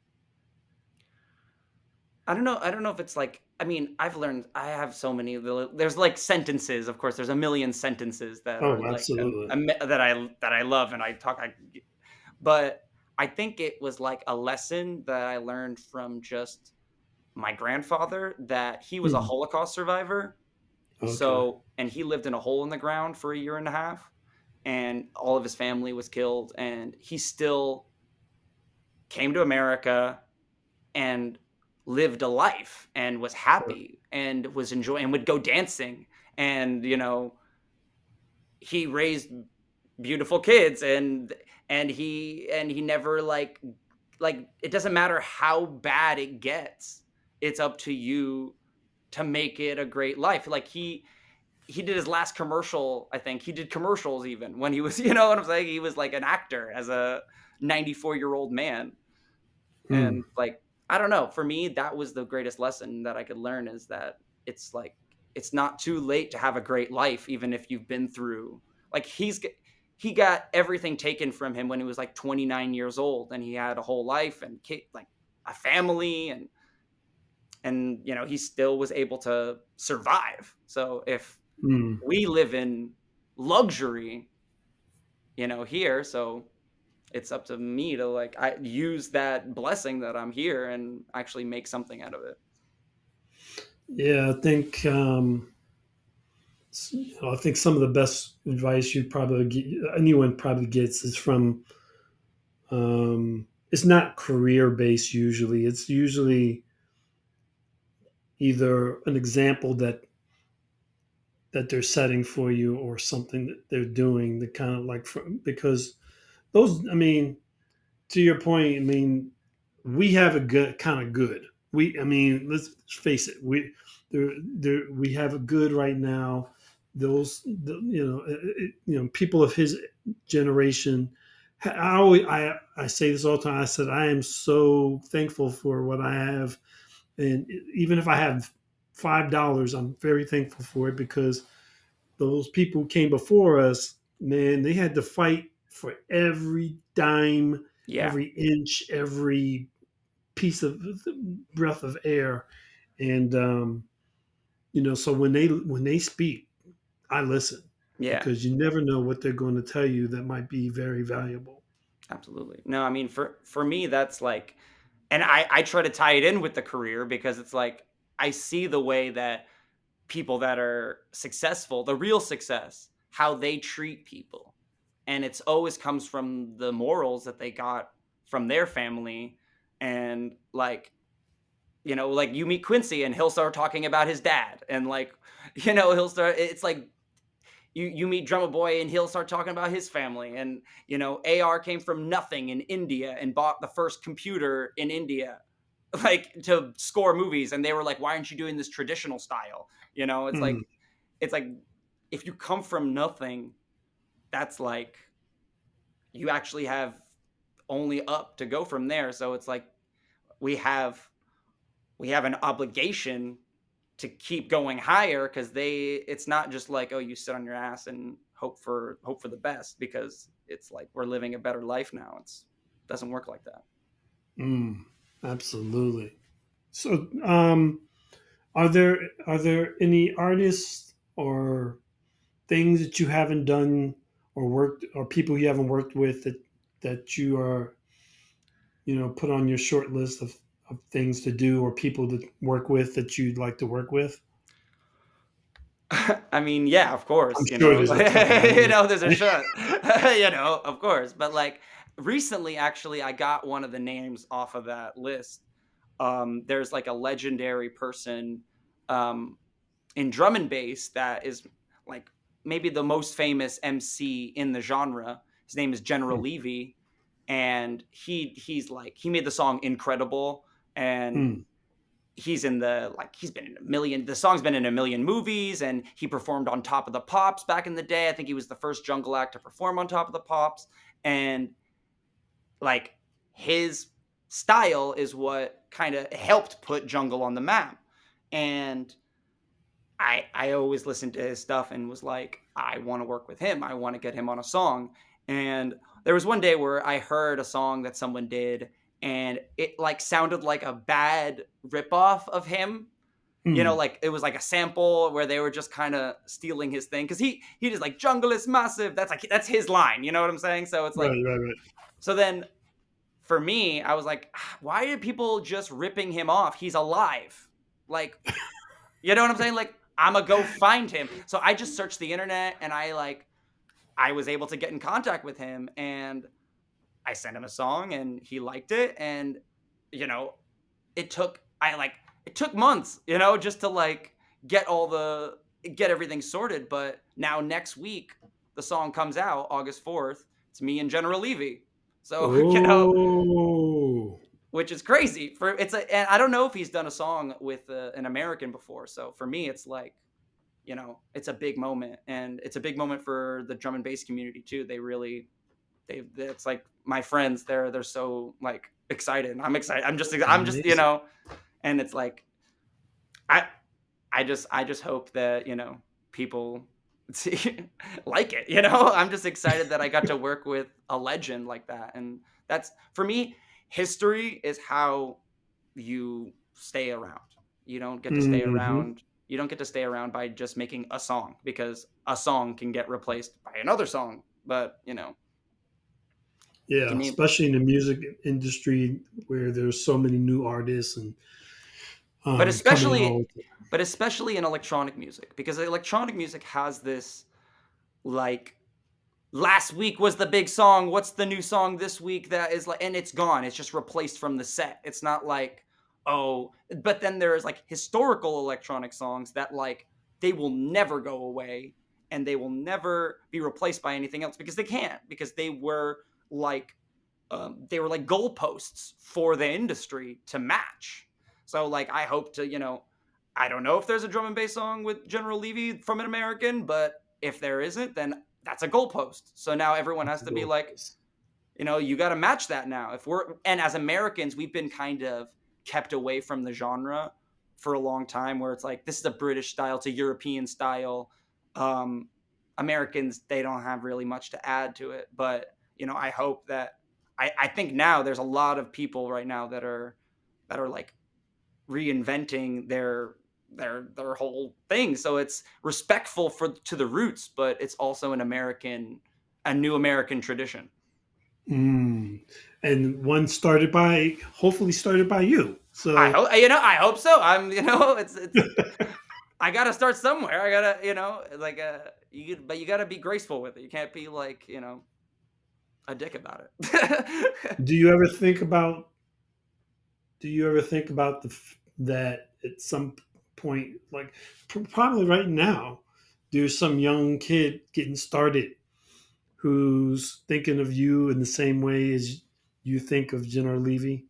Speaker 2: I don't know. I don't know if it's like, I mean, I've learned, I have so many there's like sentences, of course, there's a million sentences that are
Speaker 1: Oh,
Speaker 2: like
Speaker 1: absolutely.
Speaker 2: that I love and I talk but I think it was like a lesson that I learned from just my grandfather, that he was a
Speaker 1: Mm.
Speaker 2: Holocaust survivor.
Speaker 1: Okay.
Speaker 2: So, and he lived in a hole in the ground for a year and a half, and all of his family was killed, and he still came to America and lived a life and was
Speaker 1: Sure.
Speaker 2: happy and was enjoying and would go dancing. And he raised beautiful kids, and he never like it doesn't matter how bad it gets, it's up to you to make it a great life. Like he did his last commercial, I think he did commercials even when he was, you know what I'm saying, he was like an actor as a 94-year-old man.
Speaker 1: Mm.
Speaker 2: And like, I don't know, for me that was the greatest lesson that I could learn, is that it's like, it's not too late to have a great life, even if you've been through, like, he got everything taken from him when he was like 29 years old, and he had a whole life and like a family, and he still was able to survive. So if
Speaker 1: Mm.
Speaker 2: we live in luxury, here, so it's up to me to like I use that blessing that I'm here and actually make something out of it.
Speaker 1: Yeah, I think I think some of the best advice you probably anyone probably gets is from. It's not career based usually. It's usually either an example that they're setting for you, or something that they're doing that kind of like because those, I mean, to your point, I mean, we have a good kind of good. I mean, let's face it, we have a good right now. People of his generation. I say this all the time. I said I am so thankful for what I have, and even if I have $5, I'm very thankful for it, because those people who came before us, man, they had to fight for every dime,
Speaker 2: Yeah.
Speaker 1: every inch, every piece of breath of air. And so when they speak, I listen,
Speaker 2: Yeah.
Speaker 1: because you never know what they're going to tell you that might be very valuable.
Speaker 2: Absolutely. No, I mean, for me that's like, and I try to tie it in with the career, because it's like I see the way that people that are successful, the real success, how they treat people. And it's always comes from the morals that they got from their family. And like, like you meet Quincy and he'll start talking about his dad, and like, he'll start, it's like you meet Drummer Boy and he'll start talking about his family, and AR came from nothing in India and bought the first computer in India, like to score movies, and they were like, why aren't you doing this traditional style? It's
Speaker 1: Mm.
Speaker 2: like if you come from nothing, that's like you actually have only up to go from there. So it's like we have an obligation to keep going higher, because it's not just like, oh, you sit on your ass and hope for the best, because it's like we're living a better life now. It doesn't work like that.
Speaker 1: Mm. Absolutely. So, are there any artists or things that you haven't done or worked, or people you haven't worked with, that you are, put on your short list of things to do, or people to work with that you'd like to work with?
Speaker 2: I mean, yeah, of
Speaker 1: I'm
Speaker 2: course,
Speaker 1: sure there's a ton.
Speaker 2: there's a shot, of course. But like recently, actually, I got one of the names off of that list. There's like a legendary person um, in drum and bass that is like maybe the most famous MC in the genre. His name is General Levy, and he made the song Incredible, and
Speaker 1: Mm.
Speaker 2: he's been in a million, the song's been in a million movies, and he performed on Top of the Pops back in the day. I think he was the first jungle act to perform on Top of the Pops, and like his style is what kind of helped put jungle on the map. And I always listened to his stuff and was like, I want to work with him. I want to get him on a song. And there was one day where I heard a song that someone did, and it like sounded like a bad ripoff of him.
Speaker 1: Mm.
Speaker 2: Like it was like a sample where they were just kind of stealing his thing, because he just like, jungle is massive. That's his line. You know what I'm saying? So it's like,
Speaker 1: Right, right, right.
Speaker 2: so then for me, I was like, why are people just ripping him off? He's alive. Like, you know what I'm saying? Like, I'm gonna go find him. So I just searched the internet, and I was able to get in contact with him, and I sent him a song and he liked it. And, you know, it took, it took months, just to like get everything sorted. But now next week, the song comes out August 4th. It's me and General Levy. So,
Speaker 1: Oh.
Speaker 2: which is crazy and I don't know if he's done a song with an American before. So for me, it's like, it's a big moment, and it's a big moment for the drum and bass community too. It's like my friends, they're so like excited, and I'm excited. I'm just,
Speaker 1: Amazing.
Speaker 2: and it's like, I, I just hope that, people like it, I'm just excited that I got to work with a legend like that. And that's, for me, history is how you stay around. You don't get to stay
Speaker 1: Hmm.
Speaker 2: around. You don't get to stay around by just making a song, because a song can get replaced by another song. But,
Speaker 1: Yeah,
Speaker 2: can you
Speaker 1: especially in the music industry where there's so many new artists and
Speaker 2: but
Speaker 1: coming
Speaker 2: especially
Speaker 1: out.
Speaker 2: but especially in electronic music, because electronic music has this, like, last week was the big song, what's the new song this week, that is like, and it's gone, it's just replaced from the set. It's not like, oh, but then there's like historical electronic songs that, like, they will never go away, and they will never be replaced by anything else, because they can't, because like they were like goalposts for the industry to match. So like, I hope to, I don't know if there's a drum and bass song with General Levy from an American, but if there isn't, then that's a goalpost. So now everyone has to be like, you got to match that now. And as Americans, we've been kind of kept away from the genre for a long time, where it's like, this is a British style to European style. Um, Americans, they don't have really much to add to it. But, I hope that, I think now there's a lot of people right now that are like reinventing their whole thing. So it's respectful to the roots, but it's also a new American tradition.
Speaker 1: Mm. And one hopefully started by you.
Speaker 2: I
Speaker 1: So,
Speaker 2: hope, I hope so. It's I gotta start somewhere. I gotta, like, but you gotta be graceful with it. You can't be like, a dick about it.
Speaker 1: do you ever think about do you ever think about that at some point, like probably right now, there's some young kid getting started who's thinking of you in the same way as you think of Jennifer Levy?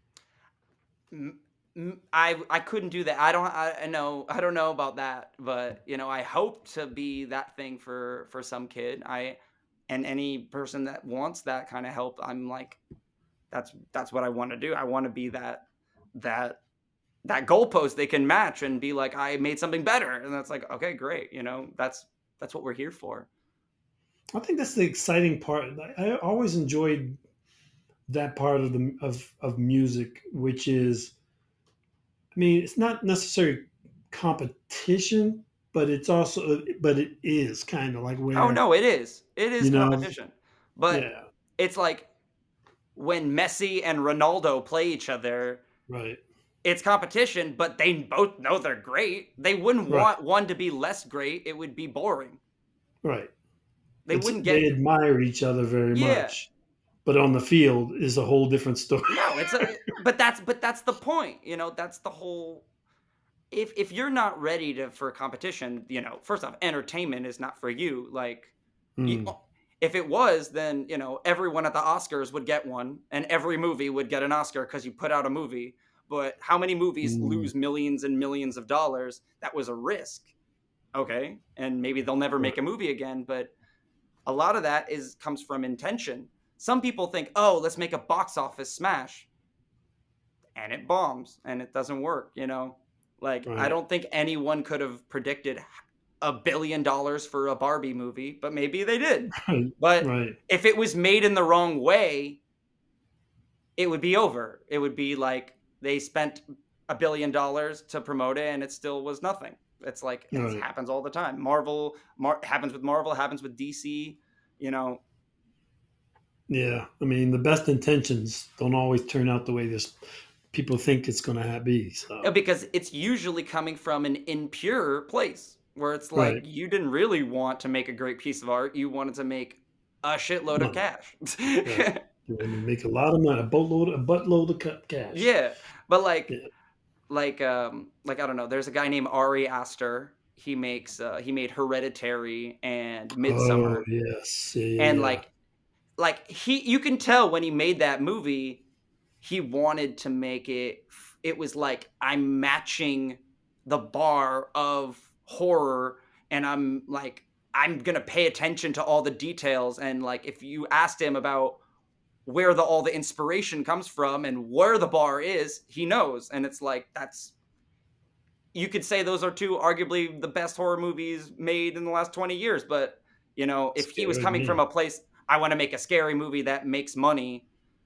Speaker 2: I couldn't do that. I know I don't know about that, but I hope to be that thing for some kid. And any person that wants that kind of help, I'm like, that's what I want to do. I want to be that that goalpost they can match and be like, I made something better, and that's like, okay, great. That's what we're here for.
Speaker 1: I think that's the exciting part. I always enjoyed that part of music, which is, I mean, it's not necessarily competition, but it is kind of like
Speaker 2: Oh
Speaker 1: where,
Speaker 2: no, it is
Speaker 1: you know,
Speaker 2: competition, but
Speaker 1: yeah,
Speaker 2: it's like when Messi and Ronaldo play each other,
Speaker 1: right,
Speaker 2: it's competition, but they both know they're great. They wouldn't
Speaker 1: right,
Speaker 2: want one to be less great. It would be boring.
Speaker 1: right.
Speaker 2: They wouldn't
Speaker 1: They
Speaker 2: get.
Speaker 1: admire each other very
Speaker 2: Yeah.
Speaker 1: much, but on the field is a whole different story.
Speaker 2: No, but that's the point. That's the whole. If you're not ready for competition, first off, entertainment is not for you. Like, you,
Speaker 1: Mm,
Speaker 2: if it was, then everyone at the Oscars would get one, and every movie would get an Oscar because you put out a movie. But how many movies
Speaker 1: mm,
Speaker 2: lose millions and millions of dollars? That was a risk. Okay, and maybe they'll never
Speaker 1: right,
Speaker 2: make a movie again, but a lot of that comes from intention. Some people think, oh, let's make a box office smash, and it bombs and it doesn't work. Like, I
Speaker 1: right,
Speaker 2: don't think anyone could have predicted $1 billion for a Barbie movie, but maybe they did.
Speaker 1: right,
Speaker 2: But
Speaker 1: right.
Speaker 2: if it was made in the wrong way, it would be over. It would be like they spent $1 billion to promote it and it still was nothing. It's like it
Speaker 1: Right.
Speaker 2: happens all the time. Happens with Marvel, happens with DC. You know,
Speaker 1: Yeah, I mean, the best intentions don't always turn out the way this people think it's going to be. So,
Speaker 2: because it's usually coming from an impure place where it's like
Speaker 1: right,
Speaker 2: you didn't really want to make a great piece of art. You wanted to make a shitload of
Speaker 1: money,
Speaker 2: cash.
Speaker 1: right. You want to make a lot of money, a buttload of cash.
Speaker 2: Yeah, but
Speaker 1: Yeah.
Speaker 2: like I don't know. There's a guy named Ari Aster. He made Hereditary and
Speaker 1: Oh
Speaker 2: Midsummer,
Speaker 1: yes, yeah, yeah,
Speaker 2: and
Speaker 1: yeah.
Speaker 2: like you can tell when he made that movie, he wanted to make it. It was like, I'm matching the bar of horror, and I'm gonna pay attention to all the details. And like, if you asked him about where all the inspiration comes from and where the bar is, he knows. And it's like, that's, you could say those are two arguably the best horror movies made in the last 20 years. But if he was
Speaker 1: Scared
Speaker 2: coming from
Speaker 1: me.
Speaker 2: a place, I want to make a scary movie that makes money,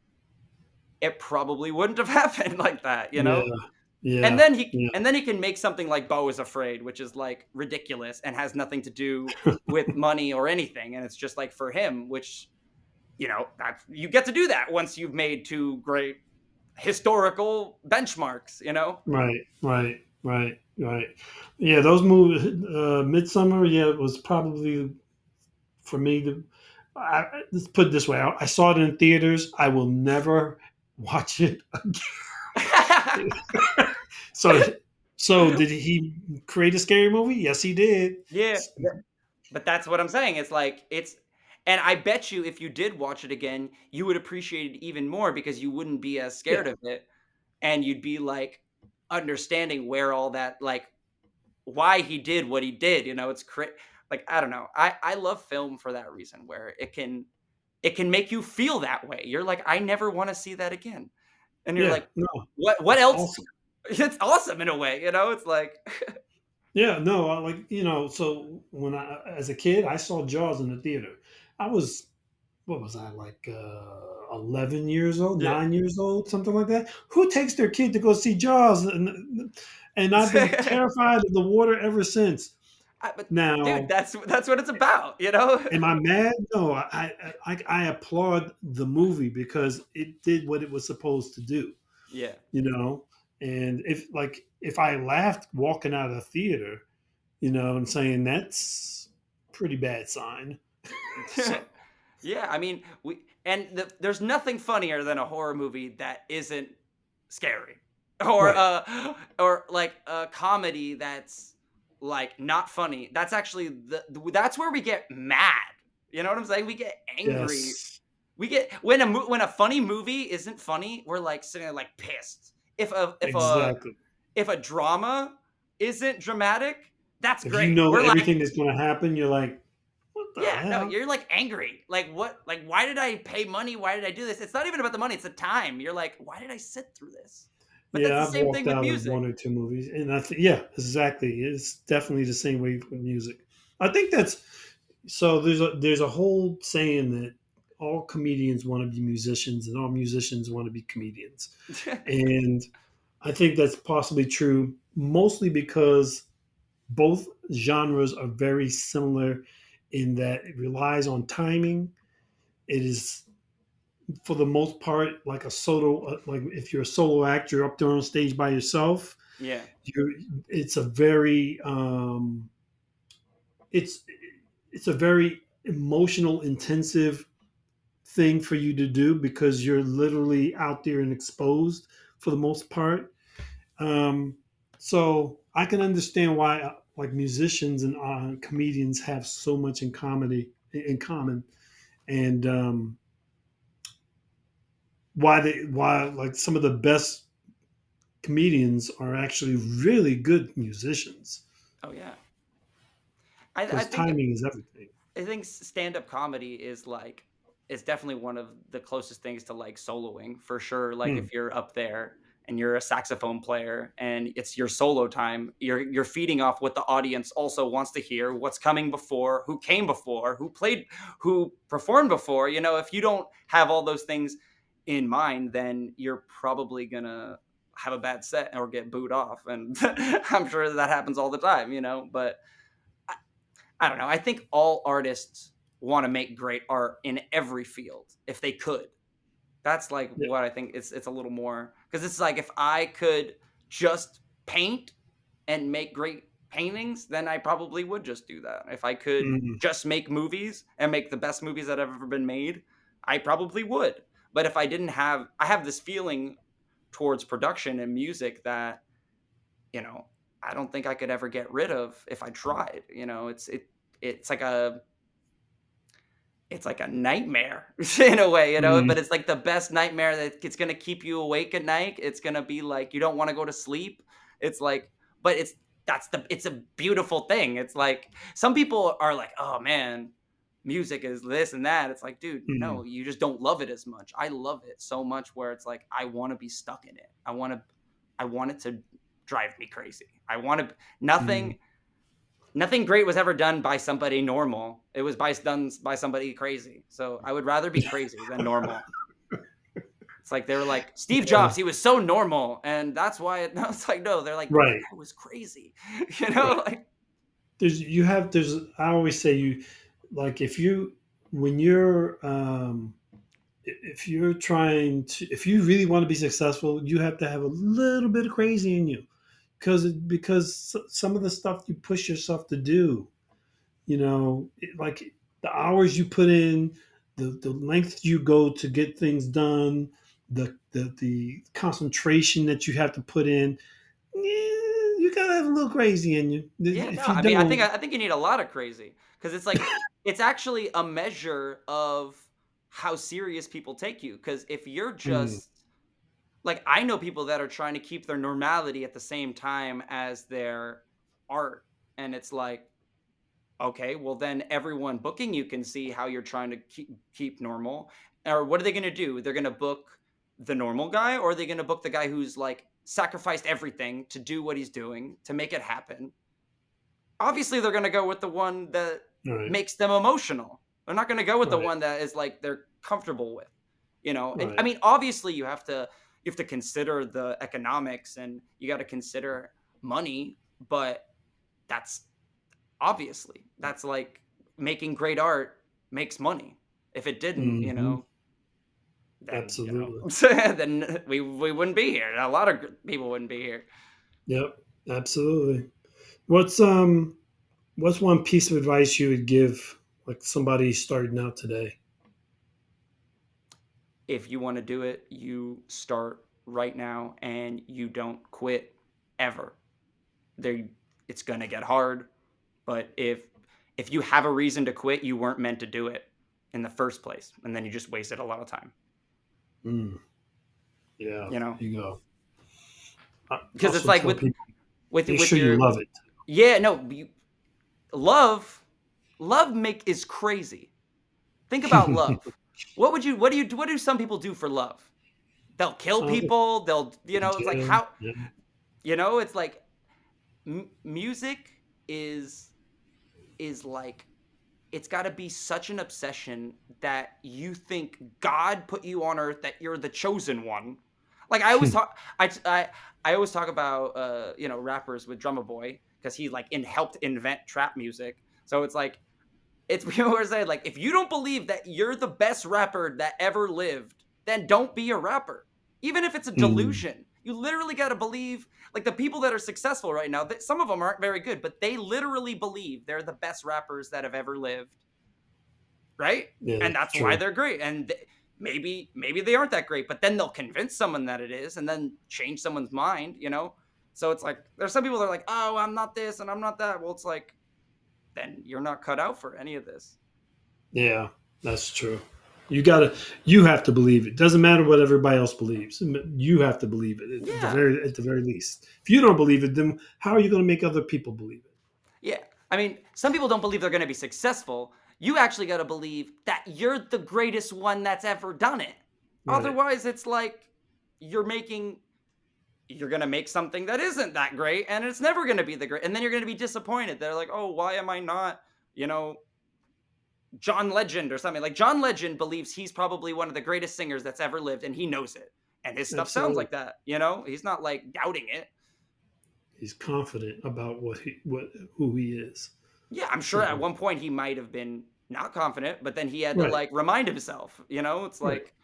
Speaker 2: it probably wouldn't have happened like that.
Speaker 1: Yeah,
Speaker 2: And
Speaker 1: yeah,
Speaker 2: then he
Speaker 1: yeah.
Speaker 2: and then he can make something like Beau is Afraid, which is like ridiculous and has nothing to do with money or anything, and it's just like for him, which that you get to do that once you've made two great historical benchmarks.
Speaker 1: Right, right, right, right. Yeah, those movies, Midsummer. Yeah, it was probably for me let's put it this way: I saw it in theaters. I will never watch it. So, so did he create a scary movie? Yes, he did.
Speaker 2: Yeah, but that's what I'm saying. It's like and I bet you if you did watch it again, you would appreciate it even more because you wouldn't be as
Speaker 1: Yeah,
Speaker 2: scared of it, and you'd be like understanding where all that, like, why he did what he did. It's like, I don't know. I love film for that reason, where it can make you feel that way. You're like, I never want to see that again, and you're
Speaker 1: yeah,
Speaker 2: like,
Speaker 1: no,
Speaker 2: what
Speaker 1: it's
Speaker 2: else?
Speaker 1: awesome.
Speaker 2: It's awesome in a way. It's like,
Speaker 1: Yeah, no, so when as a kid, I saw Jaws in the theater. I was, what was I, like 11 years old,
Speaker 2: yeah.
Speaker 1: 9 years old, something like that. Who takes their kid to go see Jaws? And I've been terrified of the water ever since.
Speaker 2: But dude,
Speaker 1: Now,
Speaker 2: that's what it's about.
Speaker 1: am I mad? No, I applaud the movie because it did what it was supposed to do.
Speaker 2: Yeah.
Speaker 1: You know, and if I laughed walking out of the theater, I'm saying that's pretty bad sign. So
Speaker 2: Yeah, I mean, there's nothing funnier than a horror movie that isn't scary, or
Speaker 1: right,
Speaker 2: or like a comedy that's like not funny, that's actually that's where we get mad. You know what I'm saying? We get angry.
Speaker 1: Yes,
Speaker 2: We get when a funny movie isn't funny, we're like sitting there like pissed.
Speaker 1: exactly.
Speaker 2: If a drama isn't dramatic, that's
Speaker 1: If you
Speaker 2: great.
Speaker 1: know
Speaker 2: We're like,
Speaker 1: everything that's going to happen, you're like, what the
Speaker 2: yeah, no,
Speaker 1: hell?
Speaker 2: you're like angry. Like what? Like why did I pay money? Why did I do this? It's not even about the money. It's the time. You're like, why did I sit through this? But that's the
Speaker 1: Yeah, I've
Speaker 2: same thing
Speaker 1: walked
Speaker 2: with
Speaker 1: out of
Speaker 2: music.
Speaker 1: one or two movies, and yeah, exactly. It's definitely the same way with music. I think that's so. There's a whole saying that all comedians want to be musicians, and all musicians want to be comedians, and I think that's possibly true, mostly because both genres are very similar in that it relies on timing. It is, for the most part, like a solo. Like if you're a solo act, you're up there on stage by yourself.
Speaker 2: Yeah.
Speaker 1: You're, it's a very, it's it's a very emotional, intensive thing for you to do because you're literally out there and exposed for the most part. Um, so I can understand why like musicians and comedians have so much in common, and why like some of the best comedians are actually really good musicians
Speaker 2: Oh yeah. I
Speaker 1: because
Speaker 2: think
Speaker 1: timing is everything.
Speaker 2: stand-up comedy is like is definitely one of the closest things to like soloing for sure. Like
Speaker 1: Hmm.
Speaker 2: if you're up there and you're a saxophone player and it's your solo time, you're feeding off what the audience also wants to hear, what's coming before, who came before, who played, who performed before. You know, if you don't have all those things in mind, then you're probably gonna have a bad set or get booed off. And I'm sure that happens all the time, you know, but I don't know. I think all artists want to make great art in every field if they could. That's like
Speaker 1: Yeah.
Speaker 2: what I think it's a little more because it's like if I could just paint and make great paintings, then I probably would just do that. If I could
Speaker 1: Mhm.
Speaker 2: just make movies and make the best movies that have ever been made, I probably would. But if I didn't have I have this feeling towards production and music that, you know, I don't think I could ever get rid of if I tried. You know, it's like a nightmare in a way, you know, but
Speaker 1: Mhm.
Speaker 2: it's like the best nightmare that it's going to keep you awake at night. It's going to be like you don't want to go to sleep. It's like but it's a beautiful thing. It's like some people are like, "Oh man, music is this and that." It's like, "Dude, no,
Speaker 1: Mhm.
Speaker 2: you just don't love it as much." I love it so much where it's like I want to be stuck in it. I want it to drive me crazy. I want to
Speaker 1: Mhm.
Speaker 2: nothing great was ever done by somebody normal. It was done by somebody crazy. So I would rather be crazy than normal. It's like they were like Steve
Speaker 1: Yeah.
Speaker 2: Jobs. He was so normal, and that's why. No, it's like no. They're like, but that
Speaker 1: Right.
Speaker 2: guy was crazy. You know,
Speaker 1: Right.
Speaker 2: like
Speaker 1: There's I always say you like if you when you're if you're trying to if you really want to be successful, you have to have a little bit of crazy in you because some of the stuff you push yourself to do, like the hours you put in, the length you go to get things done, the concentration that you have to put in, you gotta have a little crazy in you.
Speaker 2: yeah, no.
Speaker 1: If you
Speaker 2: I mean,
Speaker 1: don't,
Speaker 2: I think you need a lot of crazy because it's like it's actually a measure of how serious people take you. Because if you're
Speaker 1: mm,
Speaker 2: just like I know people that are trying to keep their normality at the same time as their art, and it's like okay, well then everyone booking you can see how you're trying to keep normal. Or what are they going to do? They're going to book the normal guy, or are they going to book the guy who's like sacrificed everything to do what he's doing to make it happen? Obviously, they're going to go with the one that
Speaker 1: right,
Speaker 2: makes them emotional. They're not going to go with the
Speaker 1: right,
Speaker 2: one that is like they're comfortable with, you know. And I
Speaker 1: right,
Speaker 2: mean, obviously, you have to consider the economics and you got to consider money, but that's obviously that's like making great art makes money. If it didn't, you
Speaker 1: hmm,
Speaker 2: know, then
Speaker 1: absolutely,
Speaker 2: then we wouldn't be here. A lot of people wouldn't be here.
Speaker 1: yep, absolutely. What's um, what's one piece of advice you would give like somebody starting out today?
Speaker 2: If you want to do it, you start right now and you don't quit ever. There it's gonna get hard. But if you have a reason to quit, you weren't meant to do it in the first place, and then you just wasted a lot of time.
Speaker 1: Mm, yeah,
Speaker 2: You know,
Speaker 1: there you go. I
Speaker 2: because it's
Speaker 1: also
Speaker 2: like
Speaker 1: tell people, make
Speaker 2: with
Speaker 1: sure you
Speaker 2: your
Speaker 1: love it.
Speaker 2: yeah no you, love is crazy. Think about love. What do some people do for love? They'll kill
Speaker 1: They
Speaker 2: people.
Speaker 1: go to
Speaker 2: It's like
Speaker 1: jail.
Speaker 2: how
Speaker 1: Yeah.
Speaker 2: it's like music is like it's got to be such an obsession that you think God put you on earth, that you're the chosen one. Like I always talk about rappers with Drummer Boy, because he like helped invent trap music. So it's like it's we always say, like, if you don't believe that you're the best rapper that ever lived, then don't be a rapper. Even if it's a
Speaker 1: Mm,
Speaker 2: delusion, you literally got to believe. Like the people that are successful right now, some of them aren't very good, but they literally believe they're the best rappers that have ever lived, right?
Speaker 1: yeah,
Speaker 2: And
Speaker 1: that's
Speaker 2: that's why
Speaker 1: true.
Speaker 2: they're great. And maybe they aren't that great, but then they'll convince someone that it is, and then change someone's mind. So it's like there's some people that are like, oh, I'm not this and I'm not that. Well, it's like, then you're not cut out for any of this.
Speaker 1: Yeah, that's true. You gotta, you have to believe it. Doesn't matter what everybody else believes. You have to believe it
Speaker 2: Yeah.
Speaker 1: at the very least. If you don't believe it, then how are you going to make other people believe it?
Speaker 2: Yeah. I mean, some people don't believe they're going to be successful. You actually got to believe that you're the greatest one that's ever done it.
Speaker 1: Right.
Speaker 2: Otherwise, it's like you're making you're going to make something that isn't that great, and it's never going to be the great. And then you're going to be disappointed. They're like, "Oh, why am I not, you know, John Legend or something?" Like John Legend believes he's probably one of the greatest singers that's ever lived, and he knows it. And his stuff sounds
Speaker 1: Absolutely.
Speaker 2: like that, He's not like doubting it.
Speaker 1: He's confident about who he is.
Speaker 2: Yeah, I'm sure at
Speaker 1: So
Speaker 2: one point he might have been not confident, but then he had to
Speaker 1: right,
Speaker 2: like remind himself, It's
Speaker 1: right,
Speaker 2: like,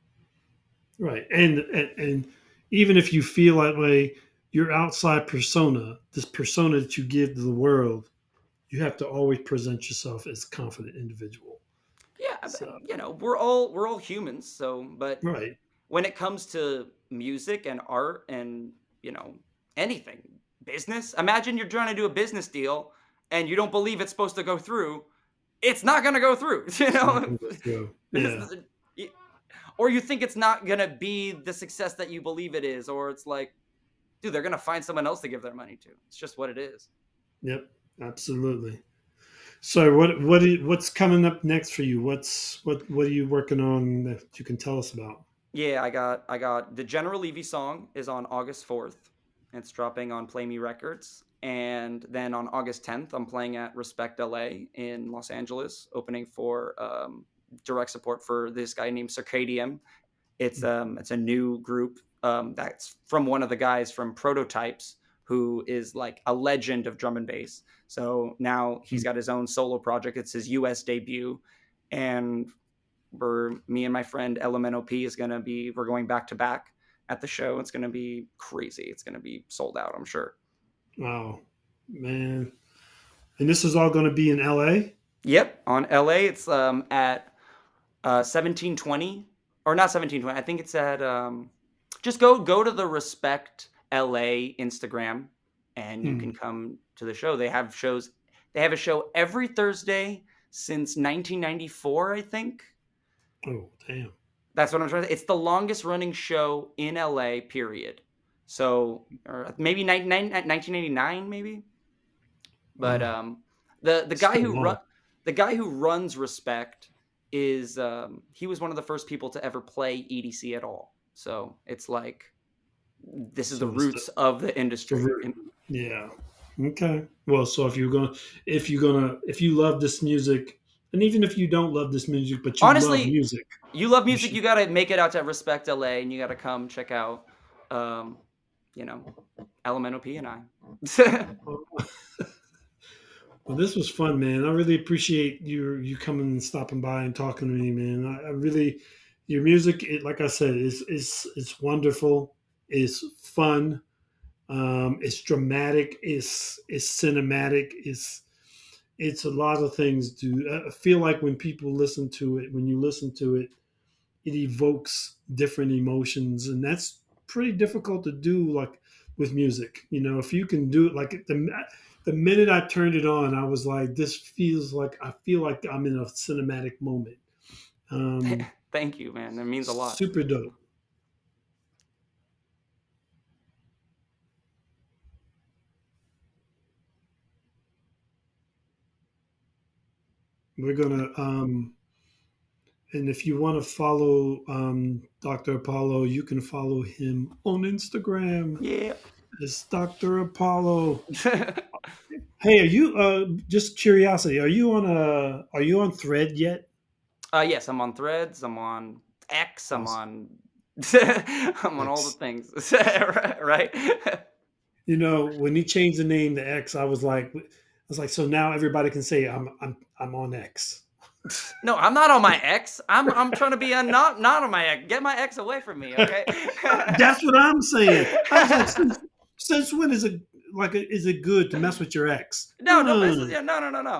Speaker 1: right. And even if you feel that way, your outside persona, this persona that you give to the world, you have to always present yourself as a confident individual.
Speaker 2: yeah,
Speaker 1: So
Speaker 2: we're all humans, but
Speaker 1: right.
Speaker 2: when it comes to music and art and, anything, business, imagine you're trying to do a business deal and you don't believe it's supposed to go through, it's not going to go through,
Speaker 1: It's not going to go through. Yeah.
Speaker 2: or you think it's not going to be the success that you believe it is, or it's like, dude, they're going to find someone else to give their money to. It's just what it is.
Speaker 1: Yep. Absolutely. So what's coming up next for you? What are you working on that you can tell us about?
Speaker 2: Yeah, I got the General Levy song is on August 4th. It's dropping on Play Me Records. And then on August 10th, I'm playing at Respect LA in Los Angeles, opening for direct support for this guy named Circadium. It's a new group that's from one of the guys from Prototypes, who is like a legend of drum and bass. So now he's got his own solo project. It's his US debut. And me and my friend Elemento P we're going back to back at the show. It's gonna be crazy. It's gonna be sold out, I'm sure.
Speaker 1: Wow, man! And this is all going to be in L.A.
Speaker 2: Yep, on LA. It's at 1720, or not 1720. I think it's at just go to the Respect LA Instagram, and you can
Speaker 1: Hmm.
Speaker 2: come to the show. They have a show every Thursday since 1994, I think.
Speaker 1: Oh, damn!
Speaker 2: That's what I'm trying to say. It's the longest running show in LA, period. So, or maybe 1989, maybe. But
Speaker 1: Wow,
Speaker 2: the guy
Speaker 1: still
Speaker 2: who
Speaker 1: long.
Speaker 2: runs Respect is he was one of the first people to ever play EDC at all. So it's like this is the
Speaker 1: So it's
Speaker 2: roots of the
Speaker 1: the
Speaker 2: industry.
Speaker 1: root. Yeah. Okay. Well, so if you love this music, and even if you don't love this music, but you love
Speaker 2: Honestly,
Speaker 1: music,
Speaker 2: you love
Speaker 1: you
Speaker 2: music,
Speaker 1: should.
Speaker 2: you gotta make it out to Respect LA, and you gotta come check out, um, you know, Elemental P and I.
Speaker 1: Well, this was fun, man. I really appreciate you coming and stopping by and talking to me, man. I really, your music, like I said, is it's wonderful. It's fun. It's dramatic. It's cinematic. It's a lot of things. Do I feel like when people listen to it, when you listen to it, it evokes different emotions, and that's pretty difficult to do. Like with music. You know, if you can do it, like the minute I turned it on, I was like, this feels like I feel like I'm in a cinematic moment.
Speaker 2: Thank you, man. That means a lot.
Speaker 1: Super dope. We're gonna and if you want to follow Dr. Apollo, you can follow him on Instagram.
Speaker 2: Yeah.
Speaker 1: It's Dr. Apollo. Hey, are you just curiosity, are you on Thread yet?
Speaker 2: Yes, I'm on Threads, I'm on X, I'm
Speaker 1: Awesome.
Speaker 2: on I'm on all the
Speaker 1: X.
Speaker 2: things. Right?
Speaker 1: You know, when he changed the name to X, I was like, so now everybody can say I'm on X.
Speaker 2: No, I'm not on my X. I'm trying to be not on my X. Get my X away from me, okay?
Speaker 1: That's what I'm saying. I was like, since when is it good to mess with your ex?
Speaker 2: No, don't mess with no.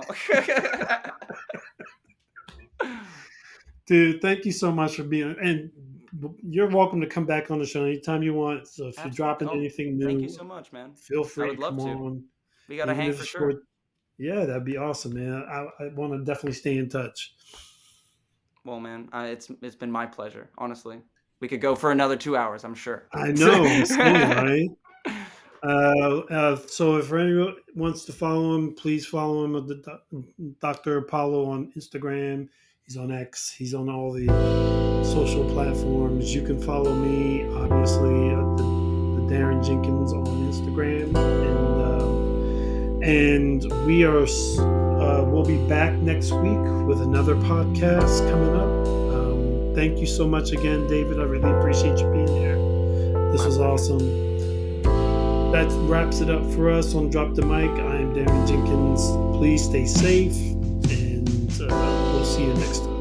Speaker 1: Dude, thank you so much for being, and you're welcome to come back on the show anytime you want. So if you're dropping
Speaker 2: Absolutely.
Speaker 1: anything
Speaker 2: Thank you
Speaker 1: new,
Speaker 2: so much, man.
Speaker 1: feel
Speaker 2: I
Speaker 1: free
Speaker 2: would
Speaker 1: to
Speaker 2: love
Speaker 1: come
Speaker 2: to.
Speaker 1: on.
Speaker 2: We gotta
Speaker 1: Even
Speaker 2: hang
Speaker 1: if
Speaker 2: for
Speaker 1: it's
Speaker 2: sure.
Speaker 1: yeah, that'd be awesome, man. I want to definitely stay in touch.
Speaker 2: Well, man, it's been my pleasure. Honestly, we could go for another 2 hours. I'm sure.
Speaker 1: I know, I'm saying, right? So if anyone wants to follow him, please follow him at the Dr. Apollo on Instagram. He's on X. He's on all the social platforms. You can follow me, obviously, at the Darren Jenkins on Instagram, and we'll be back next week with another podcast coming up. Thank you so much again, David. I really appreciate you being here. This was awesome. That wraps it up for us on Drop the Mic. I am Darren Jenkins. Please stay safe, and we'll see you next time.